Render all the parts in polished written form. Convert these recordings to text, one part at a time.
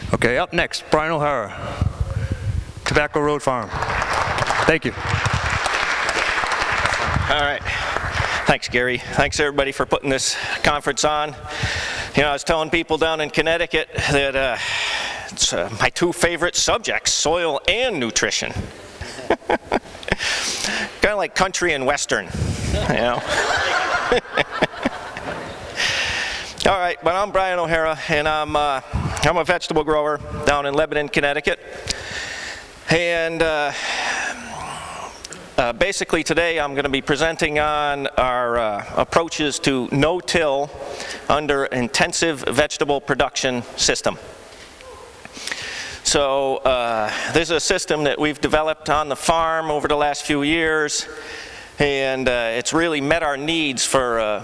Okay, up next, Brian O'Hara, Tobacco Road Farm. Thank you. All right. Thanks, Gary. Thanks, everybody, for putting this conference on. You know, I was telling people down in Connecticut that it's my two favorite subjects, soil and nutrition. Kind of like country and western, you know. All right, but I'm Brian O'Hara, and I'm a vegetable grower down in Lebanon, Connecticut. And basically today I'm going to be presenting on our approaches to no-till under intensive vegetable production system. So this is a system that we've developed on the farm over the last few years, and it's really met our needs for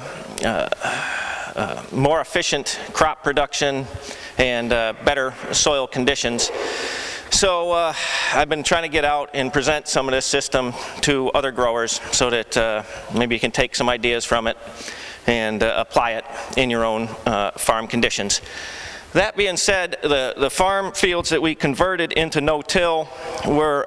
more efficient crop production and better soil conditions. So I've been trying to get out and present some of this system to other growers so that maybe you can take some ideas from it and apply it in your own farm conditions. That being said, the farm fields that we converted into no-till were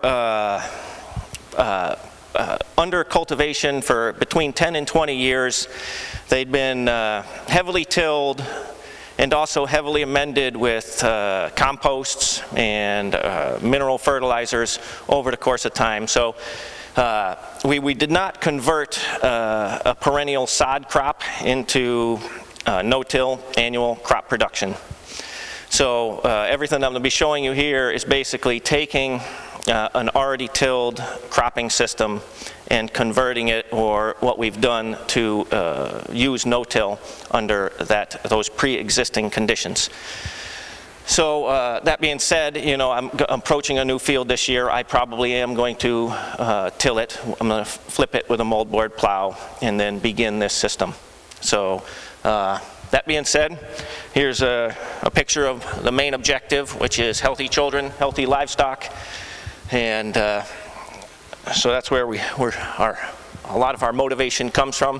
under cultivation for between 10 and 20 years. They'd been heavily tilled and also heavily amended with composts and mineral fertilizers over the course of time. So we did not convert a perennial sod crop into no-till annual crop production. So everything I'm going to be showing you here is basically taking an already tilled cropping system and converting it, or what we've done to use no-till under those pre-existing conditions. So that being said, you know, I'm approaching a new field this year. I probably am going to till it. I'm going to flip it with a moldboard plow and then begin this system. So that being said, here's a picture of the main objective, which is healthy children, healthy livestock, and so that's where a lot of our motivation comes from.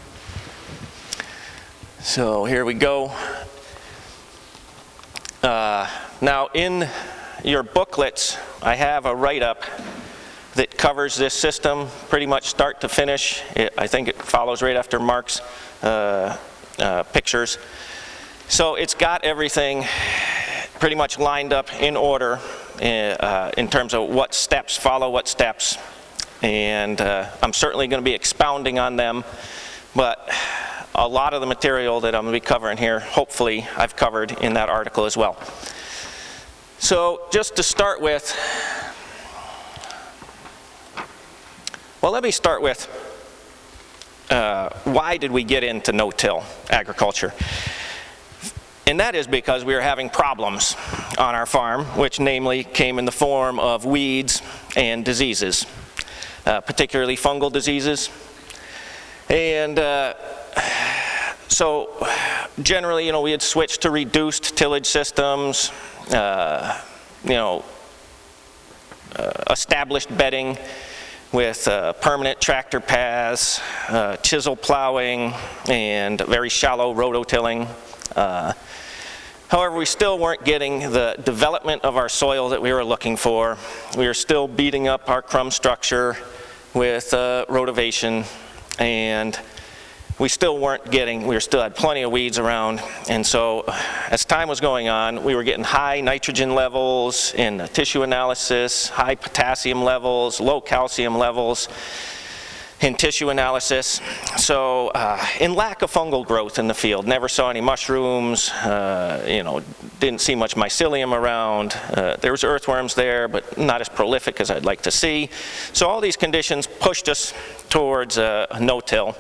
So here we go. Now in your booklets, I have a write-up that covers this system pretty much start to finish. I think it follows right after Mark's pictures. So it's got everything pretty much lined up in order in terms of what steps follow what steps, and I'm certainly going to be expounding on them, but a lot of the material that I'm going to be covering here, hopefully I've covered in that article as well. So just to start with, well, let me start with why did we get into no-till agriculture? And that is because we were having problems on our farm, which namely came in the form of weeds and diseases, particularly fungal diseases. And so generally, you know, we had switched to reduced tillage systems, you know, established bedding with permanent tractor paths, chisel plowing, and very shallow rototilling. However, we still weren't getting the development of our soil that we were looking for. We were still beating up our crumb structure with rotivation, and we still had plenty of weeds around. And so as time was going on, we were getting high nitrogen levels in the tissue analysis, high potassium levels, low calcium levels in tissue analysis. So in lack of fungal growth in the field, never saw any mushrooms, you know, didn't see much mycelium around. There was earthworms there, but not as prolific as I'd like to see. So all these conditions pushed us towards a no-till.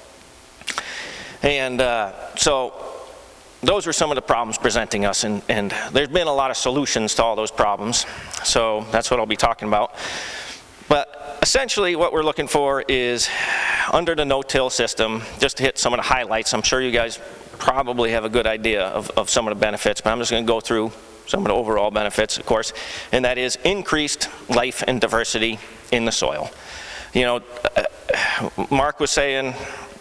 And so those were some of the problems presenting us, and there's been a lot of solutions to all those problems. So that's what I'll be talking about. But essentially what we're looking for is, under the no-till system, just to hit some of the highlights, I'm sure you guys probably have a good idea of some of the benefits, but I'm just going to go through some of the overall benefits, of course, and that is increased life and diversity in the soil. You know, Mark was saying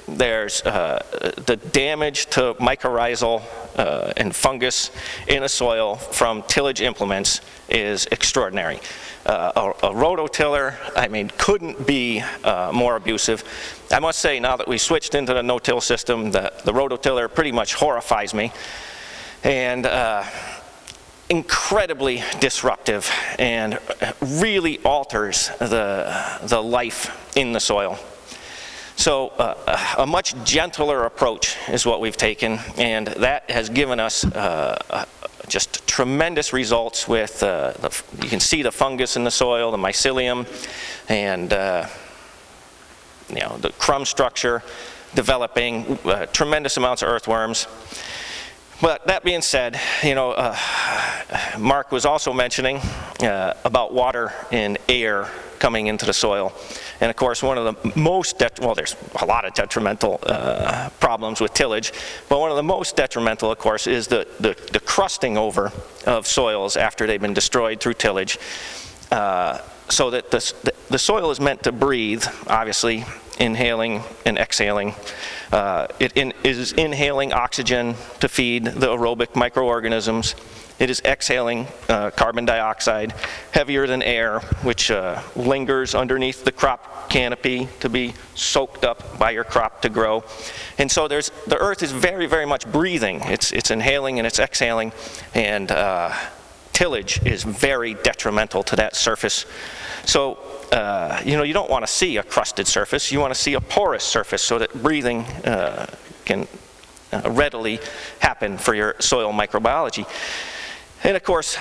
there's the damage to mycorrhizal and fungus in a soil from tillage implements is extraordinary. A rototiller, I mean, couldn't be more abusive. I must say, now that we switched into the no-till system, the rototiller pretty much horrifies me, and incredibly disruptive and really alters the life in the soil. So a much gentler approach is what we've taken, and that has given us just tremendous results with, you can see the fungus in the soil, the mycelium, and you know, the crumb structure developing, tremendous amounts of earthworms. But that being said, you know, Mark was also mentioning about water and air coming into the soil. And of course, one of the most, well, there's a lot of detrimental problems with tillage, but one of the most detrimental, of course, is the crusting over of soils after they've been destroyed through tillage. So that the soil is meant to breathe, obviously, inhaling and exhaling. It is inhaling oxygen to feed the aerobic microorganisms. It is exhaling carbon dioxide, heavier than air, which lingers underneath the crop canopy to be soaked up by your crop to grow. And so the earth is very, very much breathing. It's inhaling and it's exhaling, and tillage is very detrimental to that surface. So, you know, you don't want to see a crusted surface. You want to see a porous surface so that breathing can readily happen for your soil microbiology. And of course,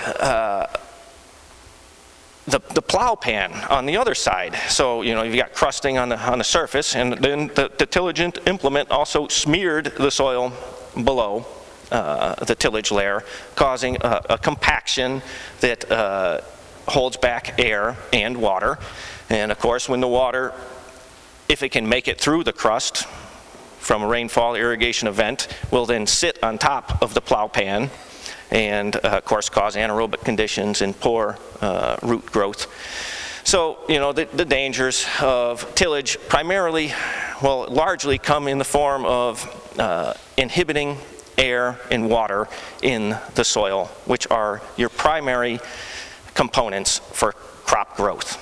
the plow pan on the other side. So, you know, you've got crusting on the surface, and then the tillage implement also smeared the soil below the tillage layer, causing a compaction that holds back air and water. And of course, when the water, if it can make it through the crust from a rainfall irrigation event, will then sit on top of the plow pan and of course cause anaerobic conditions and poor root growth. So, you know, the dangers of tillage primarily, well, largely come in the form of inhibiting air and water in the soil, which are your primary components for crop growth.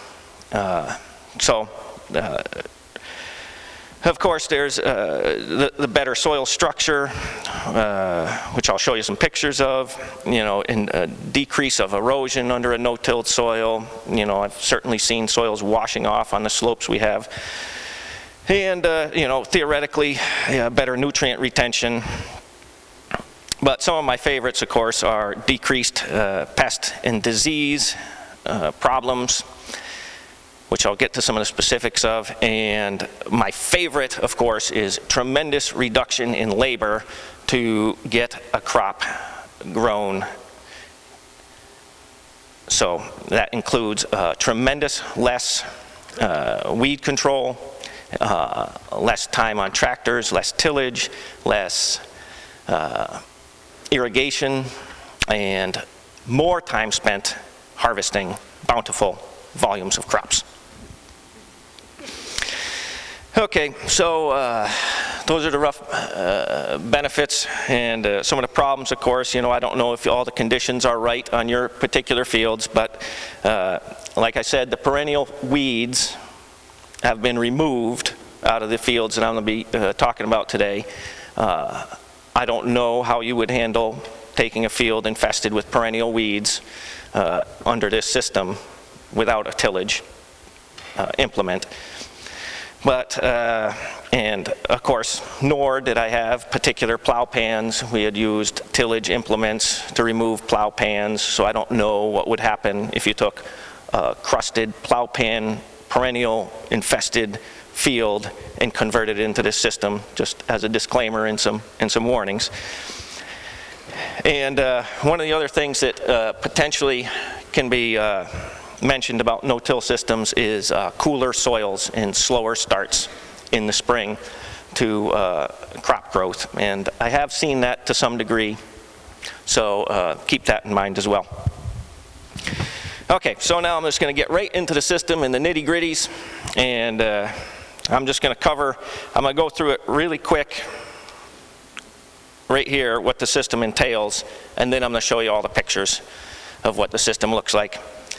Of course, there's the better soil structure, which I'll show you some pictures of, you know, in a decrease of erosion under a no-tilled soil. You know, I've certainly seen soils washing off on the slopes we have. And, you know, theoretically, better nutrient retention. But some of my favorites, of course, are decreased pest and disease problems, which I'll get to some of the specifics of. And my favorite, of course, is tremendous reduction in labor to get a crop grown. So that includes tremendous less weed control, less time on tractors, less tillage, less irrigation, and more time spent harvesting bountiful volumes of crops. Okay, so those are the rough benefits, and some of the problems, of course. You know, I don't know if all the conditions are right on your particular fields, but like I said, the perennial weeds have been removed out of the fields that I'm going to be talking about today. I don't know how you would handle taking a field infested with perennial weeds under this system without a tillage implement. But, and of course, nor did I have particular plow pans. We had used tillage implements to remove plow pans, so I don't know what would happen if you took a crusted plow pan, perennial infested field and converted it into this system, just as a disclaimer and some warnings. And one of the other things that potentially can be mentioned about no-till systems is cooler soils and slower starts in the spring to crop growth. And I have seen that to some degree, so keep that in mind as well. Okay, so now I'm just going to get right into the system and the nitty-gritties, and I'm just going to I'm going to go through it really quick right here, what the system entails, and then I'm going to show you all the pictures of what the system looks like.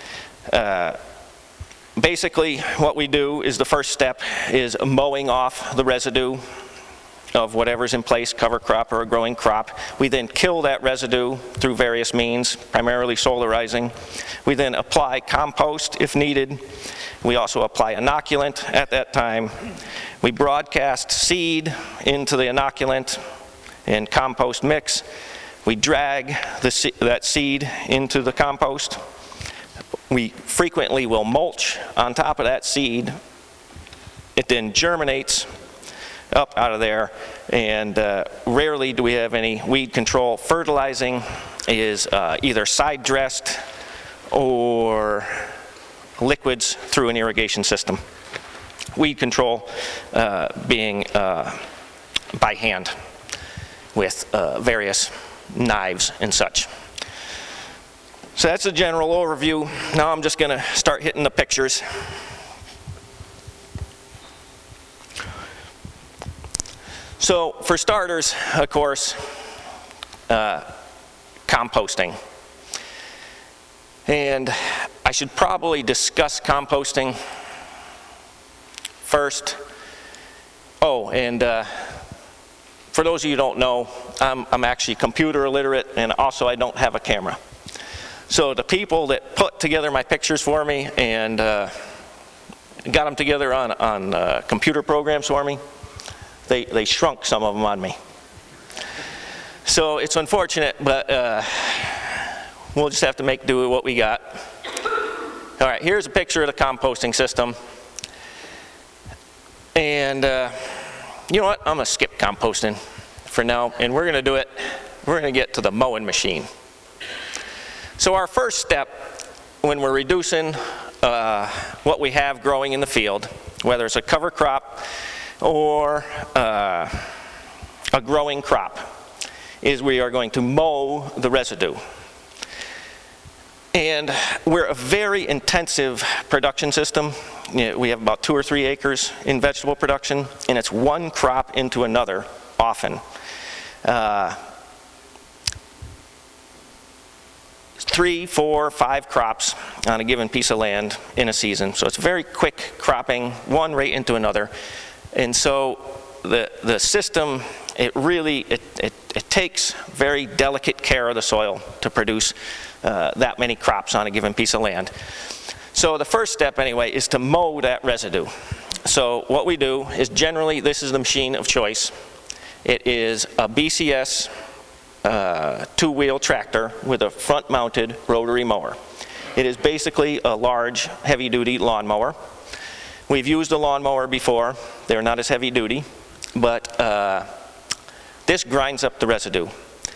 Basically, what we do is the first step is mowing off the residue of whatever's in place, cover crop or a growing crop. We then kill that residue through various means, primarily solarizing. We then apply compost if needed. We also apply inoculant at that time. We broadcast seed into the inoculant and compost mix. We drag that seed into the compost. We frequently will mulch on top of that seed. It then germinates up out of there, and rarely do we have any weed control. Fertilizing is either side dressed or liquids through an irrigation system. Weed control being by hand with various knives and such. So that's a general overview. Now I'm just going to start hitting the pictures. So for starters, of course, composting. And I should probably discuss composting first. Oh, and for those of you who don't know, I'm actually computer illiterate, and also I don't have a camera. So the people that put together my pictures for me and got them together on computer programs for me, they shrunk some of them on me. So it's unfortunate, but we'll just have to make do with what we got. All right, here's a picture of the composting system. And you know what? I'm going to skip composting for now, and we're going to do it. We're going to get to the mowing machine. So our first step when we're reducing what we have growing in the field, whether it's a cover crop or a growing crop, is we are going to mow the residue. And we're a very intensive production system. We have about 2 or 3 acres in vegetable production, and it's one crop into another often. 3, 4, 5 crops on a given piece of land in a season. So it's very quick cropping, one right into another. And so the system, it takes very delicate care of the soil to produce that many crops on a given piece of land. So the first step anyway is to mow that residue. So what we do is generally, this is the machine of choice. It is a BCS 2-wheel tractor with a front-mounted rotary mower. It is basically a large, heavy-duty lawnmower. We've used a lawnmower before. They're not as heavy-duty, but this grinds up the residue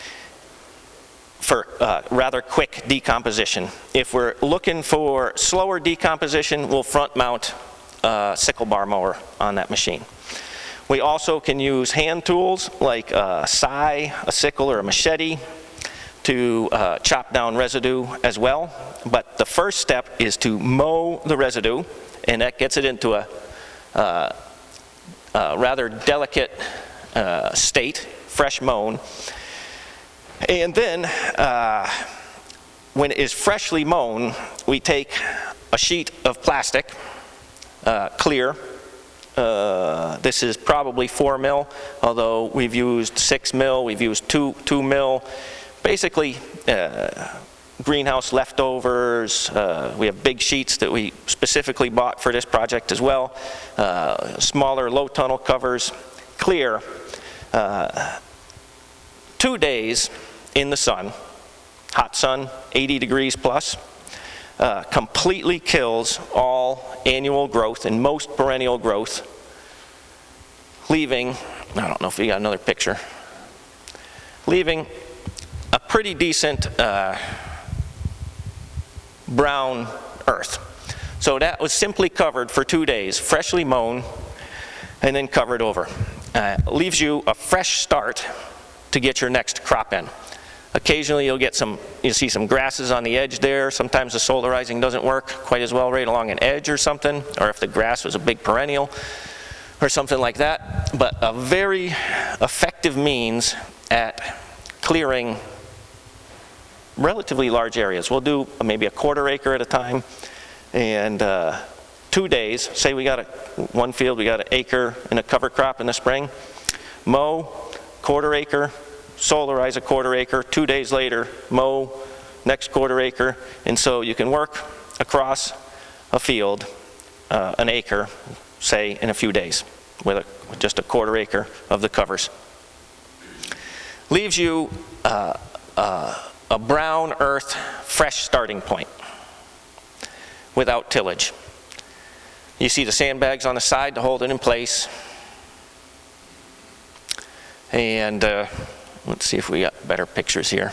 for rather quick decomposition. If we're looking for slower decomposition, we'll front-mount a sickle bar mower on that machine. We also can use hand tools like a scythe, a sickle, or a machete to chop down residue as well. But the first step is to mow the residue, and that gets it into a rather delicate state, fresh mown. And then when it is freshly mown, we take a sheet of plastic, clear. This is probably 4 mil, although we've used 6 mil, we've used 2 mil. Basically, greenhouse leftovers. We have big sheets that we specifically bought for this project as well. Smaller low tunnel covers, clear. 2 days in the sun, hot sun, 80 degrees plus, completely kills all annual growth and most perennial growth, leaving, I don't know if you got another picture, leaving a pretty decent brown earth. So that was simply covered for 2 days, freshly mown and then covered over. Leaves you a fresh start to get your next crop in. Occasionally you'll see some grasses on the edge there. Sometimes the solarizing doesn't work quite as well right along an edge or something, or if the grass was a big perennial. or something like that, but a very effective means at clearing relatively large areas. We'll do maybe a 1/4 acre at a time, and 2 days, say we got one field, we got an acre in a cover crop in the spring, mow, 1/4 acre, solarize a 1/4 acre, 2 days later, mow, next 1/4 acre, and so you can work across a field, an acre, say in a few days, with just a 1/4 acre of the covers. Leaves you a brown earth, fresh starting point without tillage. You see the sandbags on the side to hold it in place. And let's see if we got better pictures here.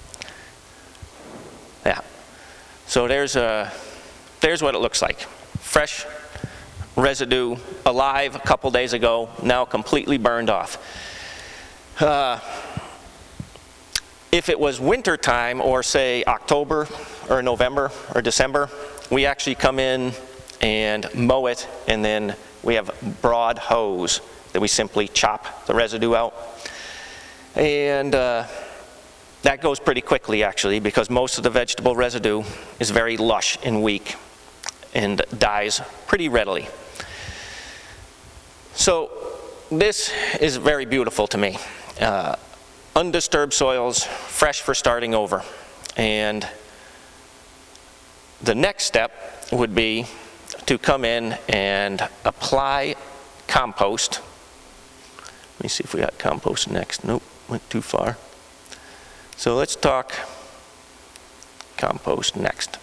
Yeah. So there's what it looks like. Fresh residue, alive a couple days ago, now completely burned off. If it was winter time, or say October or November or December, we actually come in and mow it, and then we have broad hose that we simply chop the residue out. And that goes pretty quickly actually, because most of the vegetable residue is very lush and weak and dies pretty readily. So this is very beautiful to me. Undisturbed soils, fresh for starting over. And the next step would be to come in and apply compost. Let me see if we got compost next. Nope, went too far. So let's talk compost next.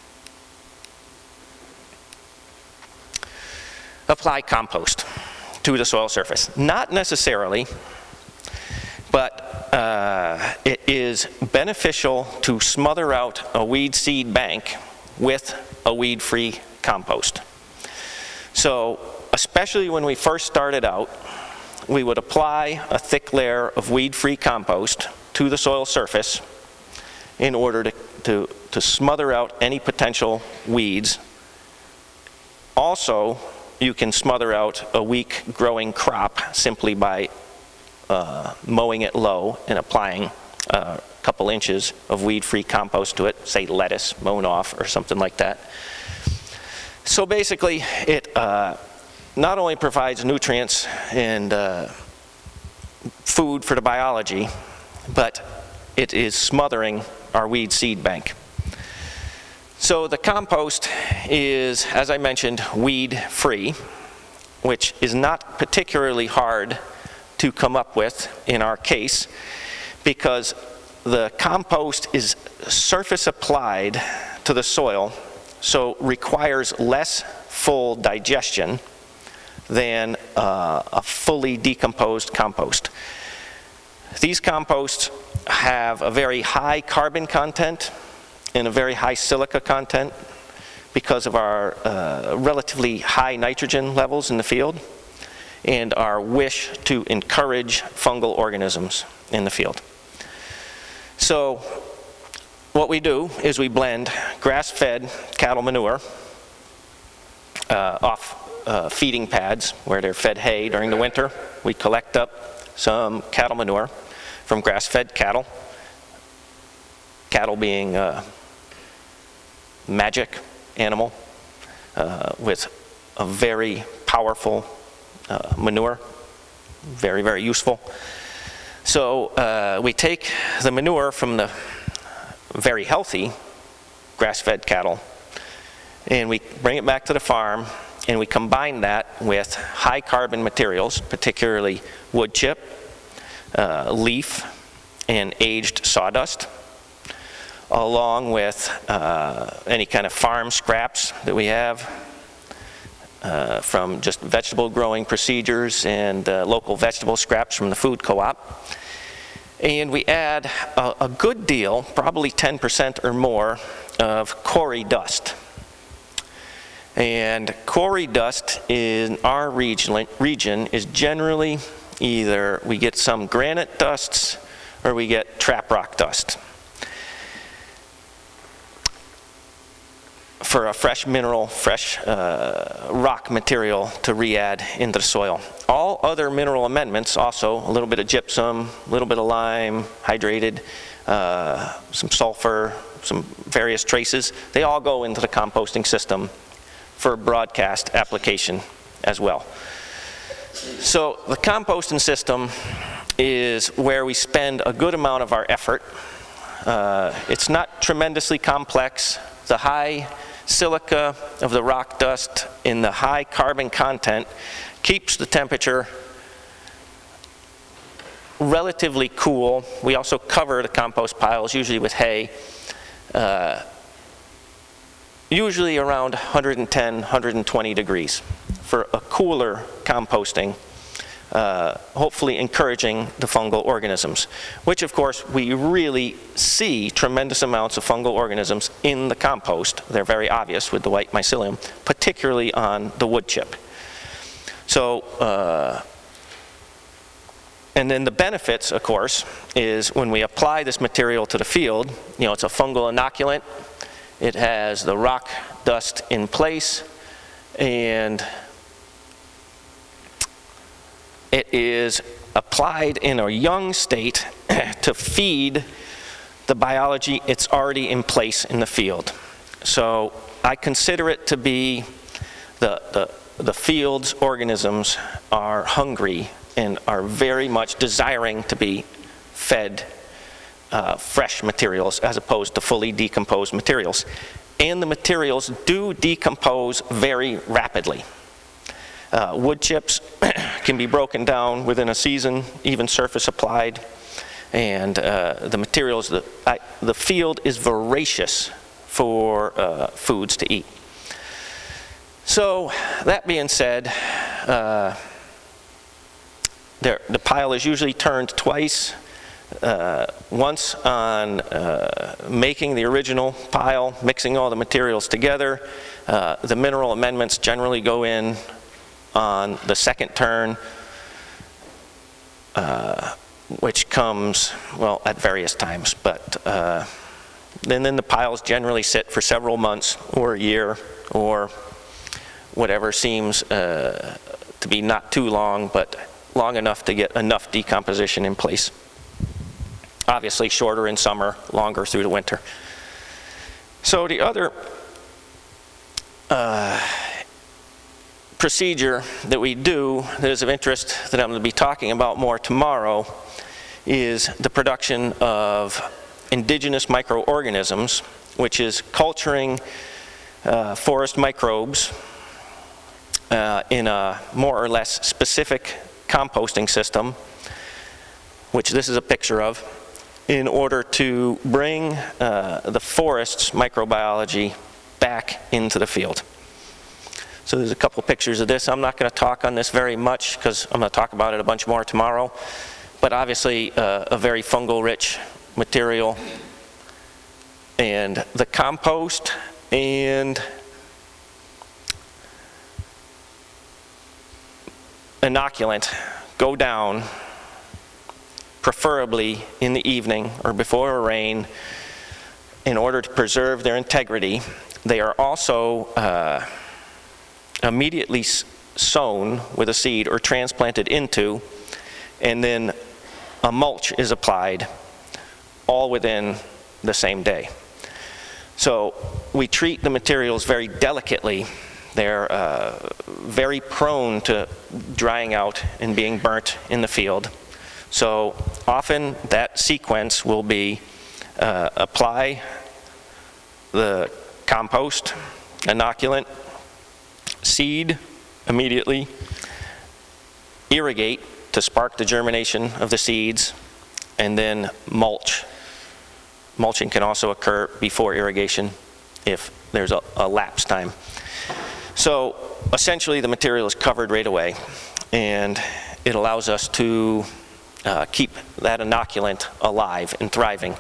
Apply compost to the soil surface. Not necessarily, but it is beneficial to smother out a weed seed bank with a weed-free compost. So, especially when we first started out, we would apply a thick layer of weed-free compost to the soil surface in order to smother out any potential weeds. Also, you can smother out a weak growing crop simply by mowing it low and applying a couple inches of weed-free compost to it, say lettuce mown off or something like that. So basically, it not only provides nutrients and food for the biology, but it is smothering our weed seed bank. So the compost is, as I mentioned, weed-free, which is not particularly hard to come up with in our case, because the compost is surface applied to the soil, so requires less full digestion than a fully decomposed compost. These composts have a very high carbon content and a very high silica content because of our relatively high nitrogen levels in the field and our wish to encourage fungal organisms in the field. So what we do is we blend grass-fed cattle manure off feeding pads where they're fed hay during the winter. We collect up some cattle manure from grass-fed cattle, cattle being magic animal with a very powerful manure, very, very useful. So we take the manure from the very healthy grass-fed cattle and we bring it back to the farm and we combine that with high carbon materials, particularly wood chip, leaf, and aged sawdust, along with any kind of farm scraps that we have from just vegetable growing procedures and local vegetable scraps from the food co-op. And we add a good deal, probably 10% or more, of quarry dust. And quarry dust in our region is generally either we get some granite dusts or we for a fresh mineral, fresh rock material to re-add into the soil. All other mineral amendments also, a little bit of gypsum, a little bit of lime, hydrated, some sulfur, some various traces, they all go into the composting system for broadcast application as well. So the composting system is where we spend a good amount of our effort. It's not tremendously complex. The high silica of the rock dust in the high carbon content keeps the temperature relatively cool. We also cover the compost piles, usually with hay, usually around 110, 120 degrees for a cooler composting, hopefully encouraging the fungal organisms, which of course we really see tremendous amounts of fungal organisms in the compost. They're very obvious with the white mycelium, particularly on the wood chip. So, and then the benefits, of course, is when we apply this material to the field, you know, it's a fungal inoculant. It has the rock dust in place, and it is applied in a young state to feed the biology it's already in place in the field. So I consider it to be the field's organisms are hungry and are very much desiring to be fed fresh materials as opposed to fully decomposed materials. And the materials do decompose very rapidly. Wood chips can be broken down within a season, even surface applied. And the materials, the field is voracious for foods to eat. So that being said, the pile is usually turned twice. Once on making the original pile, mixing all the materials together. The mineral amendments generally go in on the second turn, which comes, well, at various times. But then the piles generally sit for several months or a year or whatever seems to be not too long, but long enough to get enough decomposition in place. Obviously shorter in summer, longer through the winter. So the other procedure that we do that is of interest that I'm going to be talking about more tomorrow is the production of indigenous microorganisms, which is culturing forest microbes in a more or less specific composting system, which this is a picture of, in order to bring the forest's microbiology back into the field. So there's a couple pictures of this. I'm not going to talk on this very much because I'm going to talk about it a bunch more tomorrow. But obviously a very fungal-rich material. And the compost and inoculant go down preferably in the evening or before a rain in order to preserve their integrity. They are also immediately sown with a seed or transplanted into, and then a mulch is applied all within the same day. So we treat the materials very delicately. They're very prone to drying out and being burnt in the field. So often that sequence will be apply the compost, inoculant, seed immediately, irrigate to spark the germination of the seeds, and then mulch. Mulching can also occur before irrigation if there's a lapse time. So essentially the material is covered right away, and it allows us to keep that inoculant alive and thriving.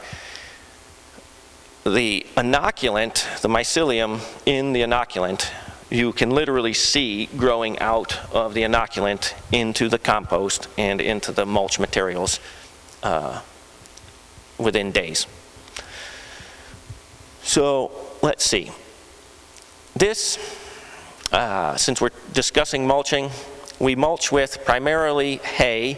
The inoculant, the mycelium in the inoculant, you can literally see growing out of the inoculant into the compost and into the mulch materials within days. So let's see. This, since we're discussing mulching, we mulch with primarily hay,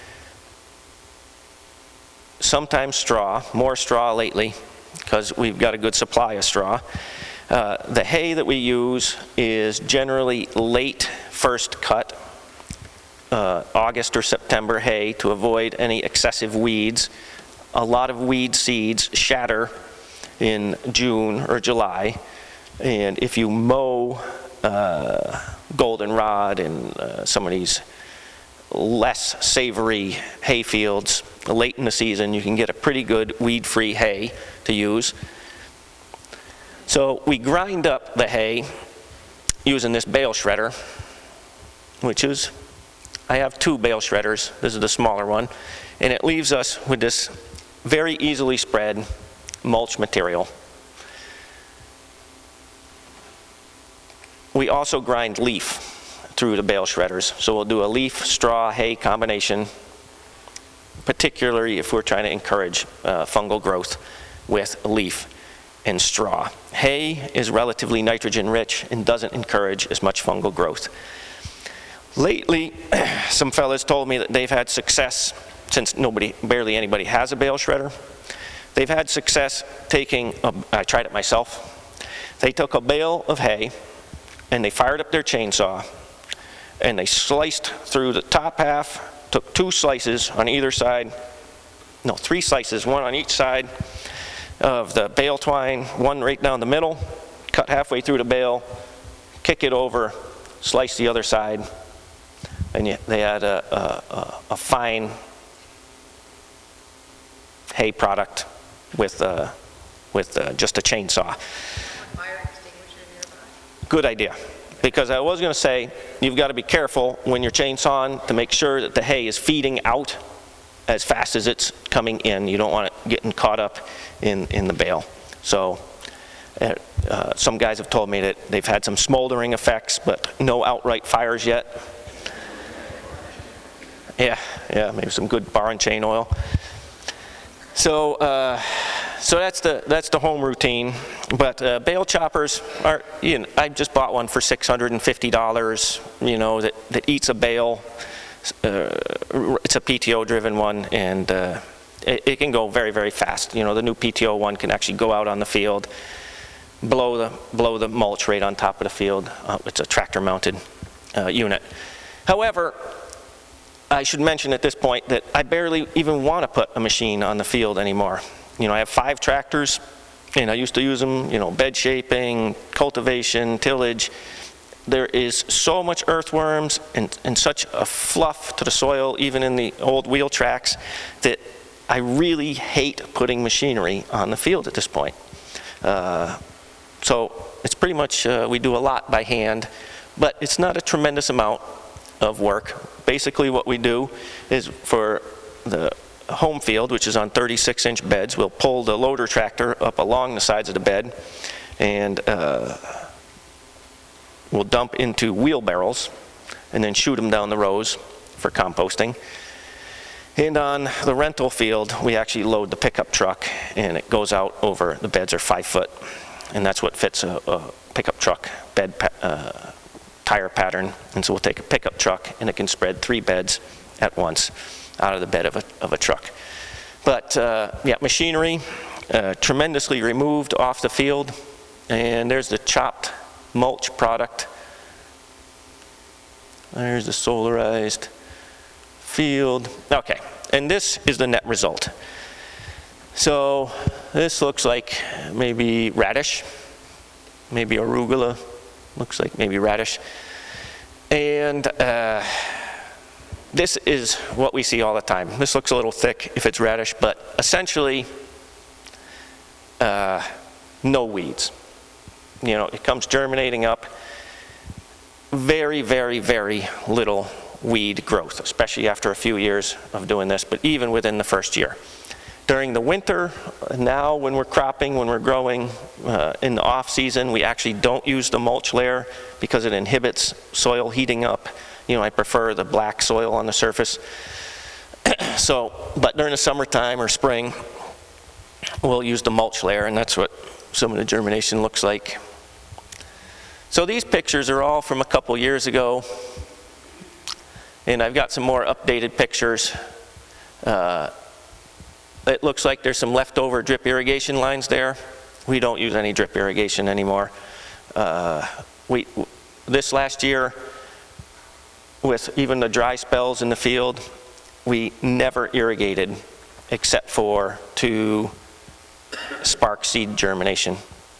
sometimes straw, more straw lately because we've got a good supply of straw. The hay that we use is generally late first cut, August or September hay, to avoid any excessive weeds. A lot of weed seeds shatter in June or July, and if you mow goldenrod and some of these less savory hay fields late in the season, you can get a pretty good weed-free hay to use. So we grind up the hay using this bale shredder, which is, I have 2 bale shredders. This is the smaller one, and it leaves us with this very easily spread mulch material. We also grind leaf through the bale shredders. So we'll do a leaf, straw, hay combination, particularly if we're trying to encourage fungal growth with leaf and straw. Hay is relatively nitrogen rich and doesn't encourage as much fungal growth. Lately, some fellas told me that they've had success, since barely anybody has a bale shredder, they've had success taking, I tried it myself, they took a bale of hay and they fired up their chainsaw and they sliced through the top half, took 2 slices on either side, no, 3 slices, 1 on each side of the bale twine, 1 right down the middle, cut halfway through the bale, kick it over, slice the other side, and they had a fine hay product with just a chainsaw. Fire extinguisher nearby? Good idea, because I was going to say you've got to be careful when you're chainsawing to make sure that the hay is feeding out as fast as it's coming in. You don't want it getting caught up in the bale. So some guys have told me that they've had some smoldering effects, but no outright fires yet. Yeah, maybe some good bar and chain oil. So that's the home routine. But bale choppers are, I just bought one for $650, that eats a bale. It's a PTO driven one, and it can go very, very fast. The new PTO one can actually go out on the field, blow the mulch right on top of the field. It's a tractor mounted unit. However, I should mention at this point that I barely even want to put a machine on the field anymore. I have 5 tractors, and I used to use them, bed shaping, cultivation, tillage. There is so much earthworms and such a fluff to the soil, even in the old wheel tracks, that I really hate putting machinery on the field at this point. So it's pretty much, we do a lot by hand, but it's not a tremendous amount of work. Basically what we do is, for the home field, which is on 36-inch beds, we'll pull the loader tractor up along the sides of the bed, and we'll dump into wheelbarrows and then shoot them down the rows for composting. And on the rental field, we actually load the pickup truck, and it goes out over, the beds are 5 foot, and that's what fits a pickup truck bed tire pattern. And so we'll take a pickup truck, and it can spread 3 beds at once out of the bed of a truck. But yeah, machinery tremendously removed off the field, and there's the chopped mulch product. There's the solarized field. Okay, and this is the net result. So this looks like maybe radish, maybe arugula, looks like maybe radish. And this is what we see all the time. This looks a little thick if it's radish, but essentially no weeds. It comes germinating up. Very, very, very little weed growth, especially after a few years of doing this, but even within the first year. During the winter, now when we're cropping, when we're growing in the off season, we actually don't use the mulch layer because it inhibits soil heating up. I prefer the black soil on the surface. But during the summertime or spring, we'll use the mulch layer, and that's what some of the germination looks like. So these pictures are all from a couple years ago, and I've got some more updated pictures. It looks like there's some leftover drip irrigation lines there. We don't use any drip irrigation anymore. This last year, with even the dry spells in the field, we never irrigated except for to spark seed germination.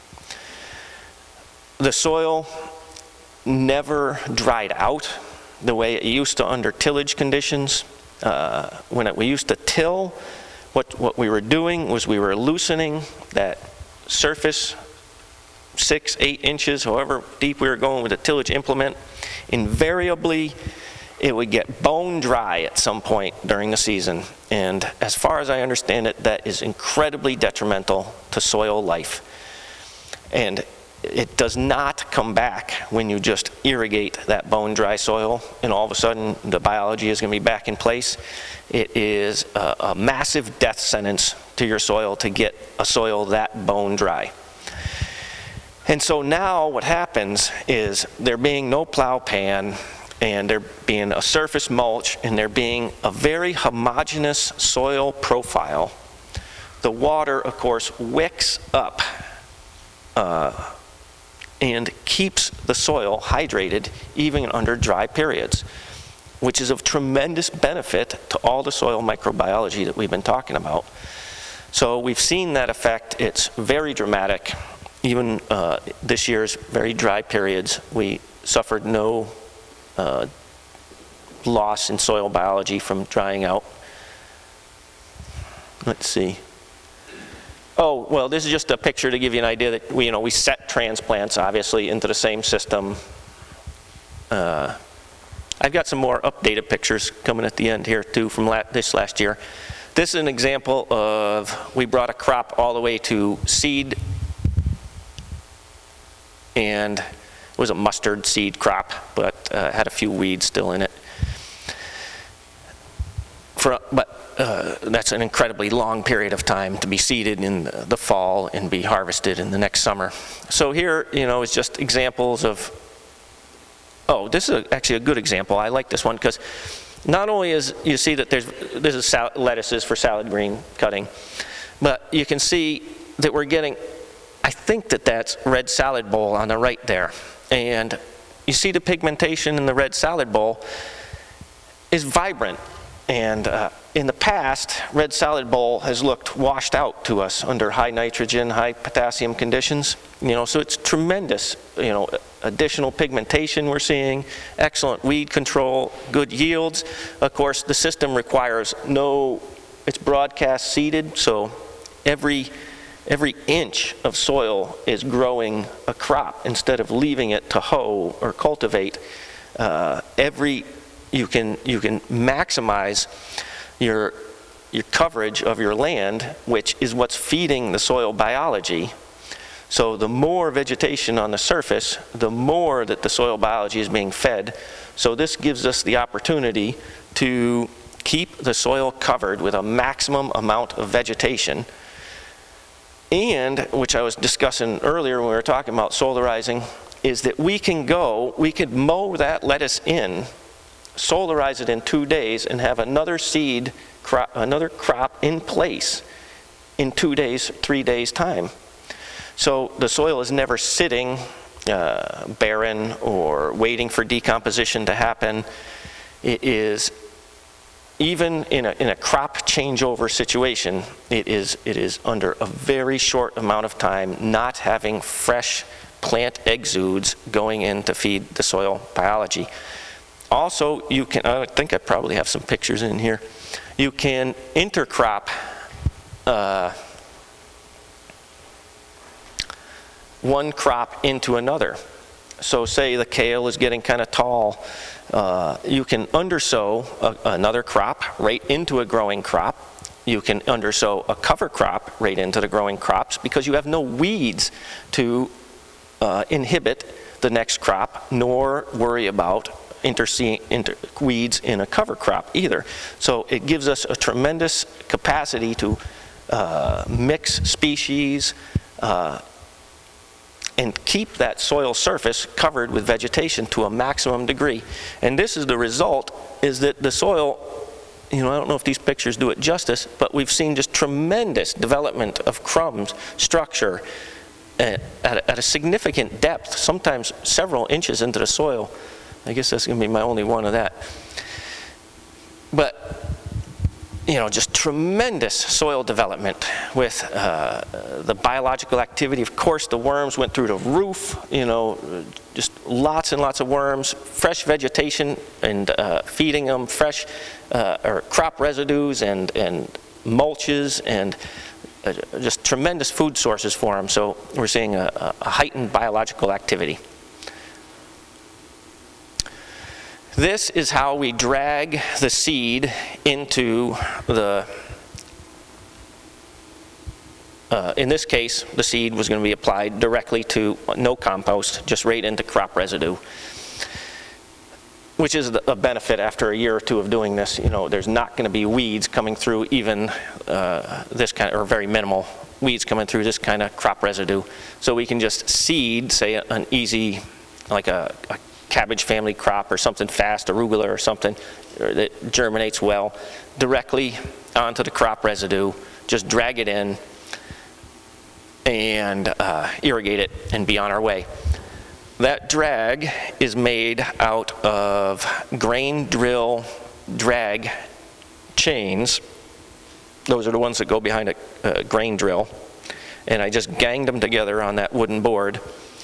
The soil never dried out the way it used to under tillage conditions. When we used to till, what we were doing was we were loosening that surface 6, 8 inches, however deep we were going with a tillage implement. Invariably, it would get bone dry at some point during the season. And as far as I understand it, that is incredibly detrimental to soil life. And it does not come back when you just irrigate that bone dry soil and all of a sudden the biology is going to be back in place. It is a massive death sentence to your soil to get a soil that bone dry. And so now what happens is there being no plow pan and there being a surface mulch and there being a very homogeneous soil profile, the water, of course, wicks up and keeps the soil hydrated even under dry periods, which is of tremendous benefit to all the soil microbiology that we've been talking about. So we've seen that effect. It's very dramatic. Even this year's very dry periods, we suffered no loss in soil biology from drying out. Let's see. Oh, well, this is just a picture to give you an idea that we set transplants, obviously, into the same system. I've got some more updated pictures coming at the end here, too, from this last year. This is an example of, we brought a crop all the way to seed, and it was a mustard seed crop, but had a few weeds still in it. That's an incredibly long period of time to be seeded in the fall and be harvested in the next summer. So here, is just examples of, oh, this is actually a good example. I like this one because not only is, you see that this is lettuces for salad green cutting, but you can see that we're getting, I think that's red salad bowl on the right there. And you see the pigmentation in the red salad bowl is vibrant. And in the past, red salad bowl has looked washed out to us under high nitrogen, high potassium conditions. So it's tremendous, additional pigmentation we're seeing, excellent weed control, good yields. Of course, the system requires it's broadcast seeded, so every inch of soil is growing a crop instead of leaving it to hoe or cultivate. You can maximize your coverage of your land, which is what's feeding the soil biology. So the more vegetation on the surface, the more that the soil biology is being fed. So this gives us the opportunity to keep the soil covered with a maximum amount of vegetation. And, which I was discussing earlier when we were talking about solarizing, is that we could mow that lettuce in, solarize it in 2 days, and have another crop in place in 2 days, 3 days time. So the soil is never sitting barren or waiting for decomposition to happen. It is, even in a crop changeover situation, it is under a very short amount of time not having fresh plant exudes going in to feed the soil biology. Also, I think I probably have some pictures in here. You can intercrop one crop into another. So say the kale is getting kind of tall, you can undersow another crop right into a growing crop. You can undersow a cover crop right into the growing crops because you have no weeds to inhibit the next crop, nor worry about weeds in a cover crop either. So it gives us a tremendous capacity to mix species, and keep that soil surface covered with vegetation to a maximum degree. And this is the result, is that the soil, I don't know if these pictures do it justice, but we've seen just tremendous development of crumbs, structure, at a significant depth, sometimes several inches into the soil. I guess that's going to be my only one of that. But, just tremendous soil development with the biological activity. Of course, the worms went through the roof, just lots and lots of worms, fresh vegetation and feeding them, fresh or crop residues and mulches and just tremendous food sources for them. So we're seeing a heightened biological activity. This is how we drag the seed into the, in this case, the seed was going to be applied directly to no compost, just right into crop residue, which is a benefit after a year or two of doing this. There's not going to be weeds coming through even this kind of, or very minimal weeds coming through this kind of crop residue. So we can just seed, say, an easy, like a cabbage family crop or something fast, arugula or something that germinates well, directly onto the crop residue, just drag it in and irrigate it and be on our way. That drag is made out of grain drill drag chains. Those are the ones that go behind a grain drill. And I just ganged them together on that wooden board.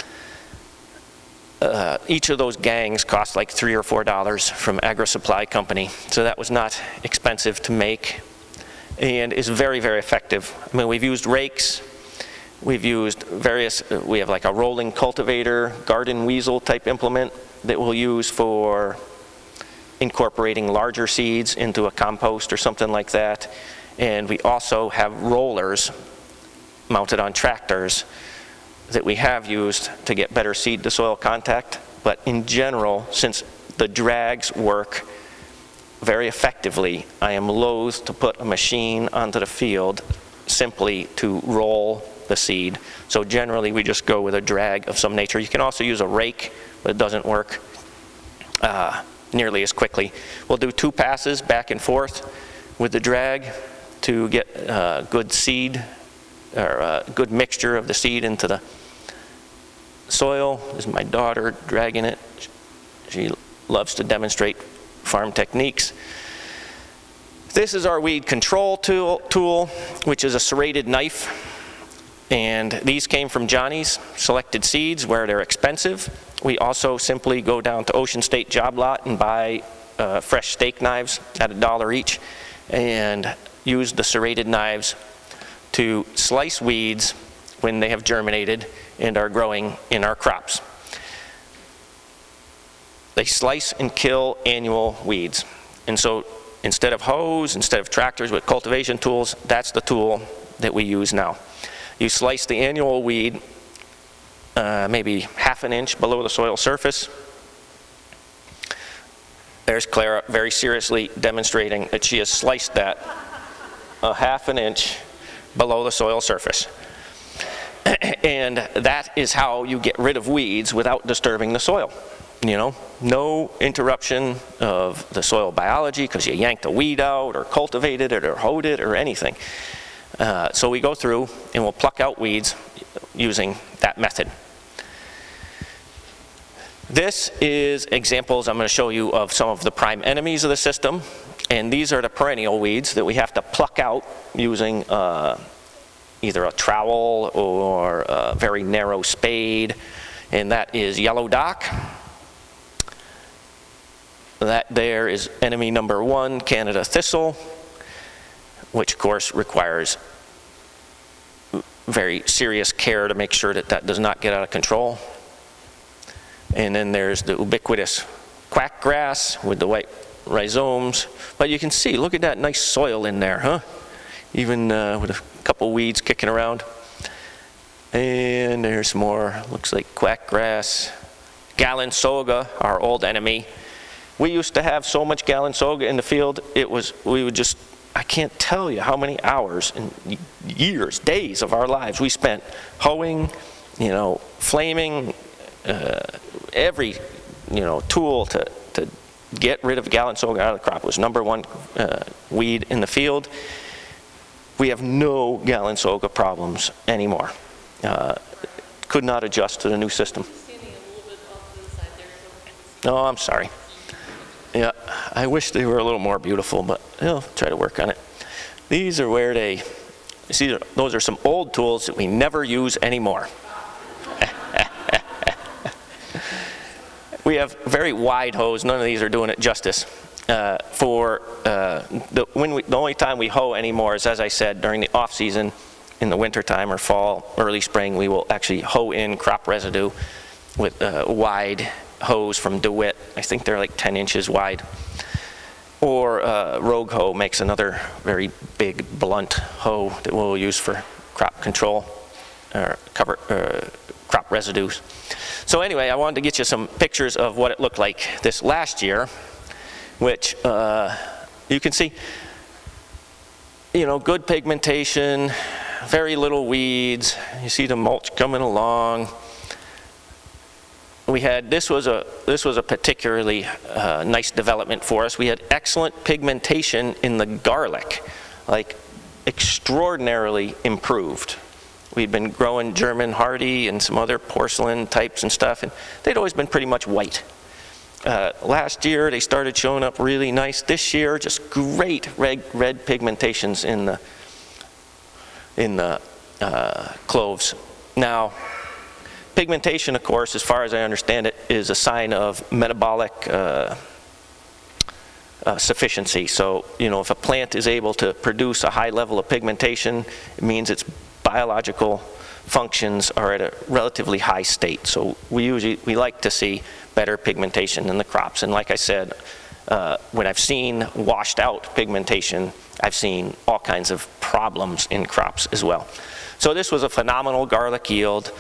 Each of those gangs cost like $3 or $4 from Agri Supply Company, so that was not expensive to make and is very, very effective. I mean, we've used rakes, we've used various, we have like a rolling cultivator, garden weasel type implement that we'll use for incorporating larger seeds into a compost or something like that. And we also have rollers mounted on tractors that we have used to get better seed to soil contact. But in general, since the drags work very effectively, I am loath to put a machine onto the field simply to roll the seed. So generally we just go with a drag of some nature. You can also use a rake, but it doesn't work nearly as quickly. We'll do 2 passes back and forth with the drag to get good seed, or a good mixture of the seed into the soil. This is my daughter dragging it. She loves to demonstrate farm techniques. This is our weed control tool, which is a serrated knife. And these came from Johnny's Selected Seeds, where they're expensive. We also simply go down to Ocean State Job Lot and buy fresh steak knives at $1 each, and use the serrated knives to slice weeds when they have germinated and are growing in our crops. They slice and kill annual weeds. And so instead of hoes, instead of tractors with cultivation tools, that's the tool that we use now. You slice the annual weed maybe ½ an inch below the soil surface. There's Clara very seriously demonstrating that she has sliced that ½ an inch below the soil surface. And that is how you get rid of weeds without disturbing the soil. No interruption of the soil biology because you yanked a weed out or cultivated it or hoed it or anything. So we go through and we'll pluck out weeds using that method. This is examples I'm going to show you of some of the prime enemies of the system. And these are the perennial weeds that we have to pluck out using either a trowel or a very narrow spade, and that is yellow dock. That there is enemy number 1, Canada thistle, which of course requires very serious care to make sure that that does not get out of control. And then there's the ubiquitous quackgrass with the white rhizomes. But you can see, look at that nice soil in there, huh? Even with a couple weeds kicking around. And there's more, looks like quackgrass. Galansoga, our old enemy. We used to have so much Galansoga in the field, we would just, I can't tell you how many hours and years, days of our lives we spent hoeing you know, flaming, every, you know, tool to get rid of Gallensoga out of the crop. It was #1 weed in the field. We have no Gallensoga problems anymore. Could not adjust to the new system. Oh, I'm sorry. Yeah, I wish they were a little more beautiful, but I'll try to work on it. These are where they, see, those are some old tools that we never use anymore. We have very wide hose. None of these are doing it justice. The only time we hoe anymore is, as I said, during the off season, in the winter time or fall, early spring, we will actually hoe in crop residue with a wide hose from DeWitt. I think they're like 10 inches wide. Or Rogue Hoe makes another very big blunt hoe that we'll use for crop control or crop residues. So anyway, I wanted to get you some pictures of what it looked like this last year, which you can see, you know, good pigmentation, very little weeds. You see the mulch coming along. We had, this was a particularly nice development for us. We had excellent pigmentation in the garlic, like extraordinarily improved. We'd been growing German Hardy and some other porcelain types and stuff, and they'd always been pretty much white. Last year they started showing up really nice. This year, just great red pigmentations in the cloves. Now, pigmentation, of course, as far as I understand it, is a sign of metabolic sufficiency. So, you know, if a plant is able to produce a high level of pigmentation, it means its biological functions are at a relatively high state. So we like to see better pigmentation in the crops. And like I said, when I've seen washed out pigmentation, I've seen all kinds of problems in crops as well. So this was a phenomenal garlic yield.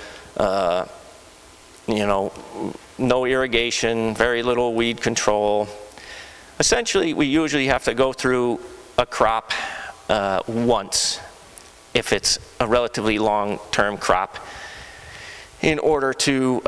You know, no irrigation, very little weed control. Essentially, we usually have to go through a crop once, if it's a relatively long-term crop, in order to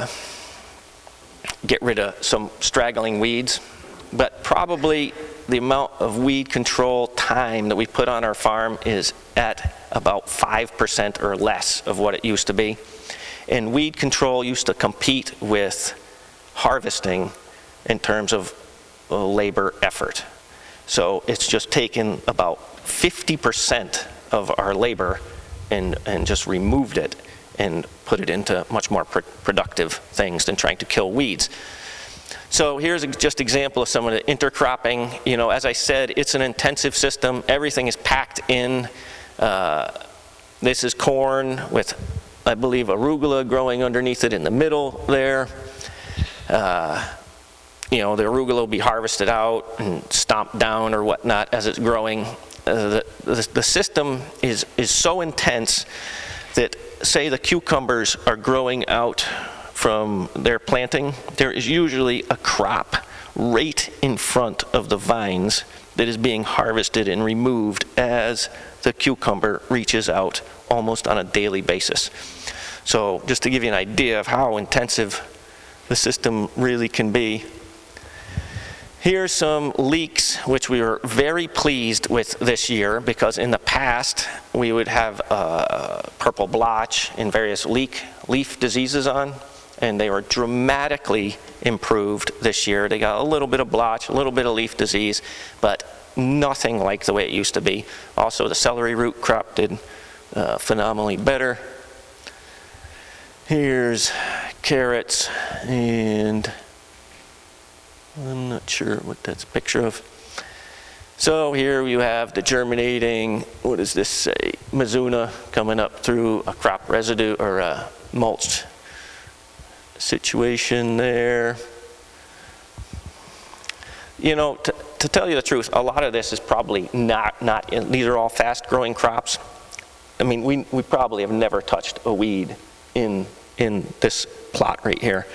get rid of some straggling weeds. But probably the amount of weed control time that we put on our farm is at about 5% or less of what it used to be. And weed control used to compete with harvesting in terms of labor effort. So it's just taken about 50% of our labor and just removed it and put it into much more productive things than trying to kill weeds. So here's just an example of some of the intercropping. You know, as I said, it's an intensive system. Everything is packed in. This is corn with, I believe, arugula growing underneath it in the middle there. You know, the arugula will be harvested out and stomped down or whatnot as it's growing. The system is so intense that, say, the cucumbers are growing out from their planting, there is usually a crop right in front of the vines that is being harvested and removed as the cucumber reaches out almost on a daily basis. So just to give you an idea of how intensive the system really can be. Here's some leeks, which we were very pleased with this year, because in the past we would have purple blotch and various leaf diseases on, and they were dramatically improved this year. They got a little bit of blotch, a little bit of leaf disease, but nothing like the way it used to be. Also, the celery root crop did phenomenally better. Here's carrots, and I'm not sure what that's a picture of. So here you have the germinating, what does this say, Mizuna coming up through a crop residue or a mulch situation there. You know, to tell you the truth, a lot of this is probably not these are all fast growing crops. I mean, we probably have never touched a weed in this plot right here.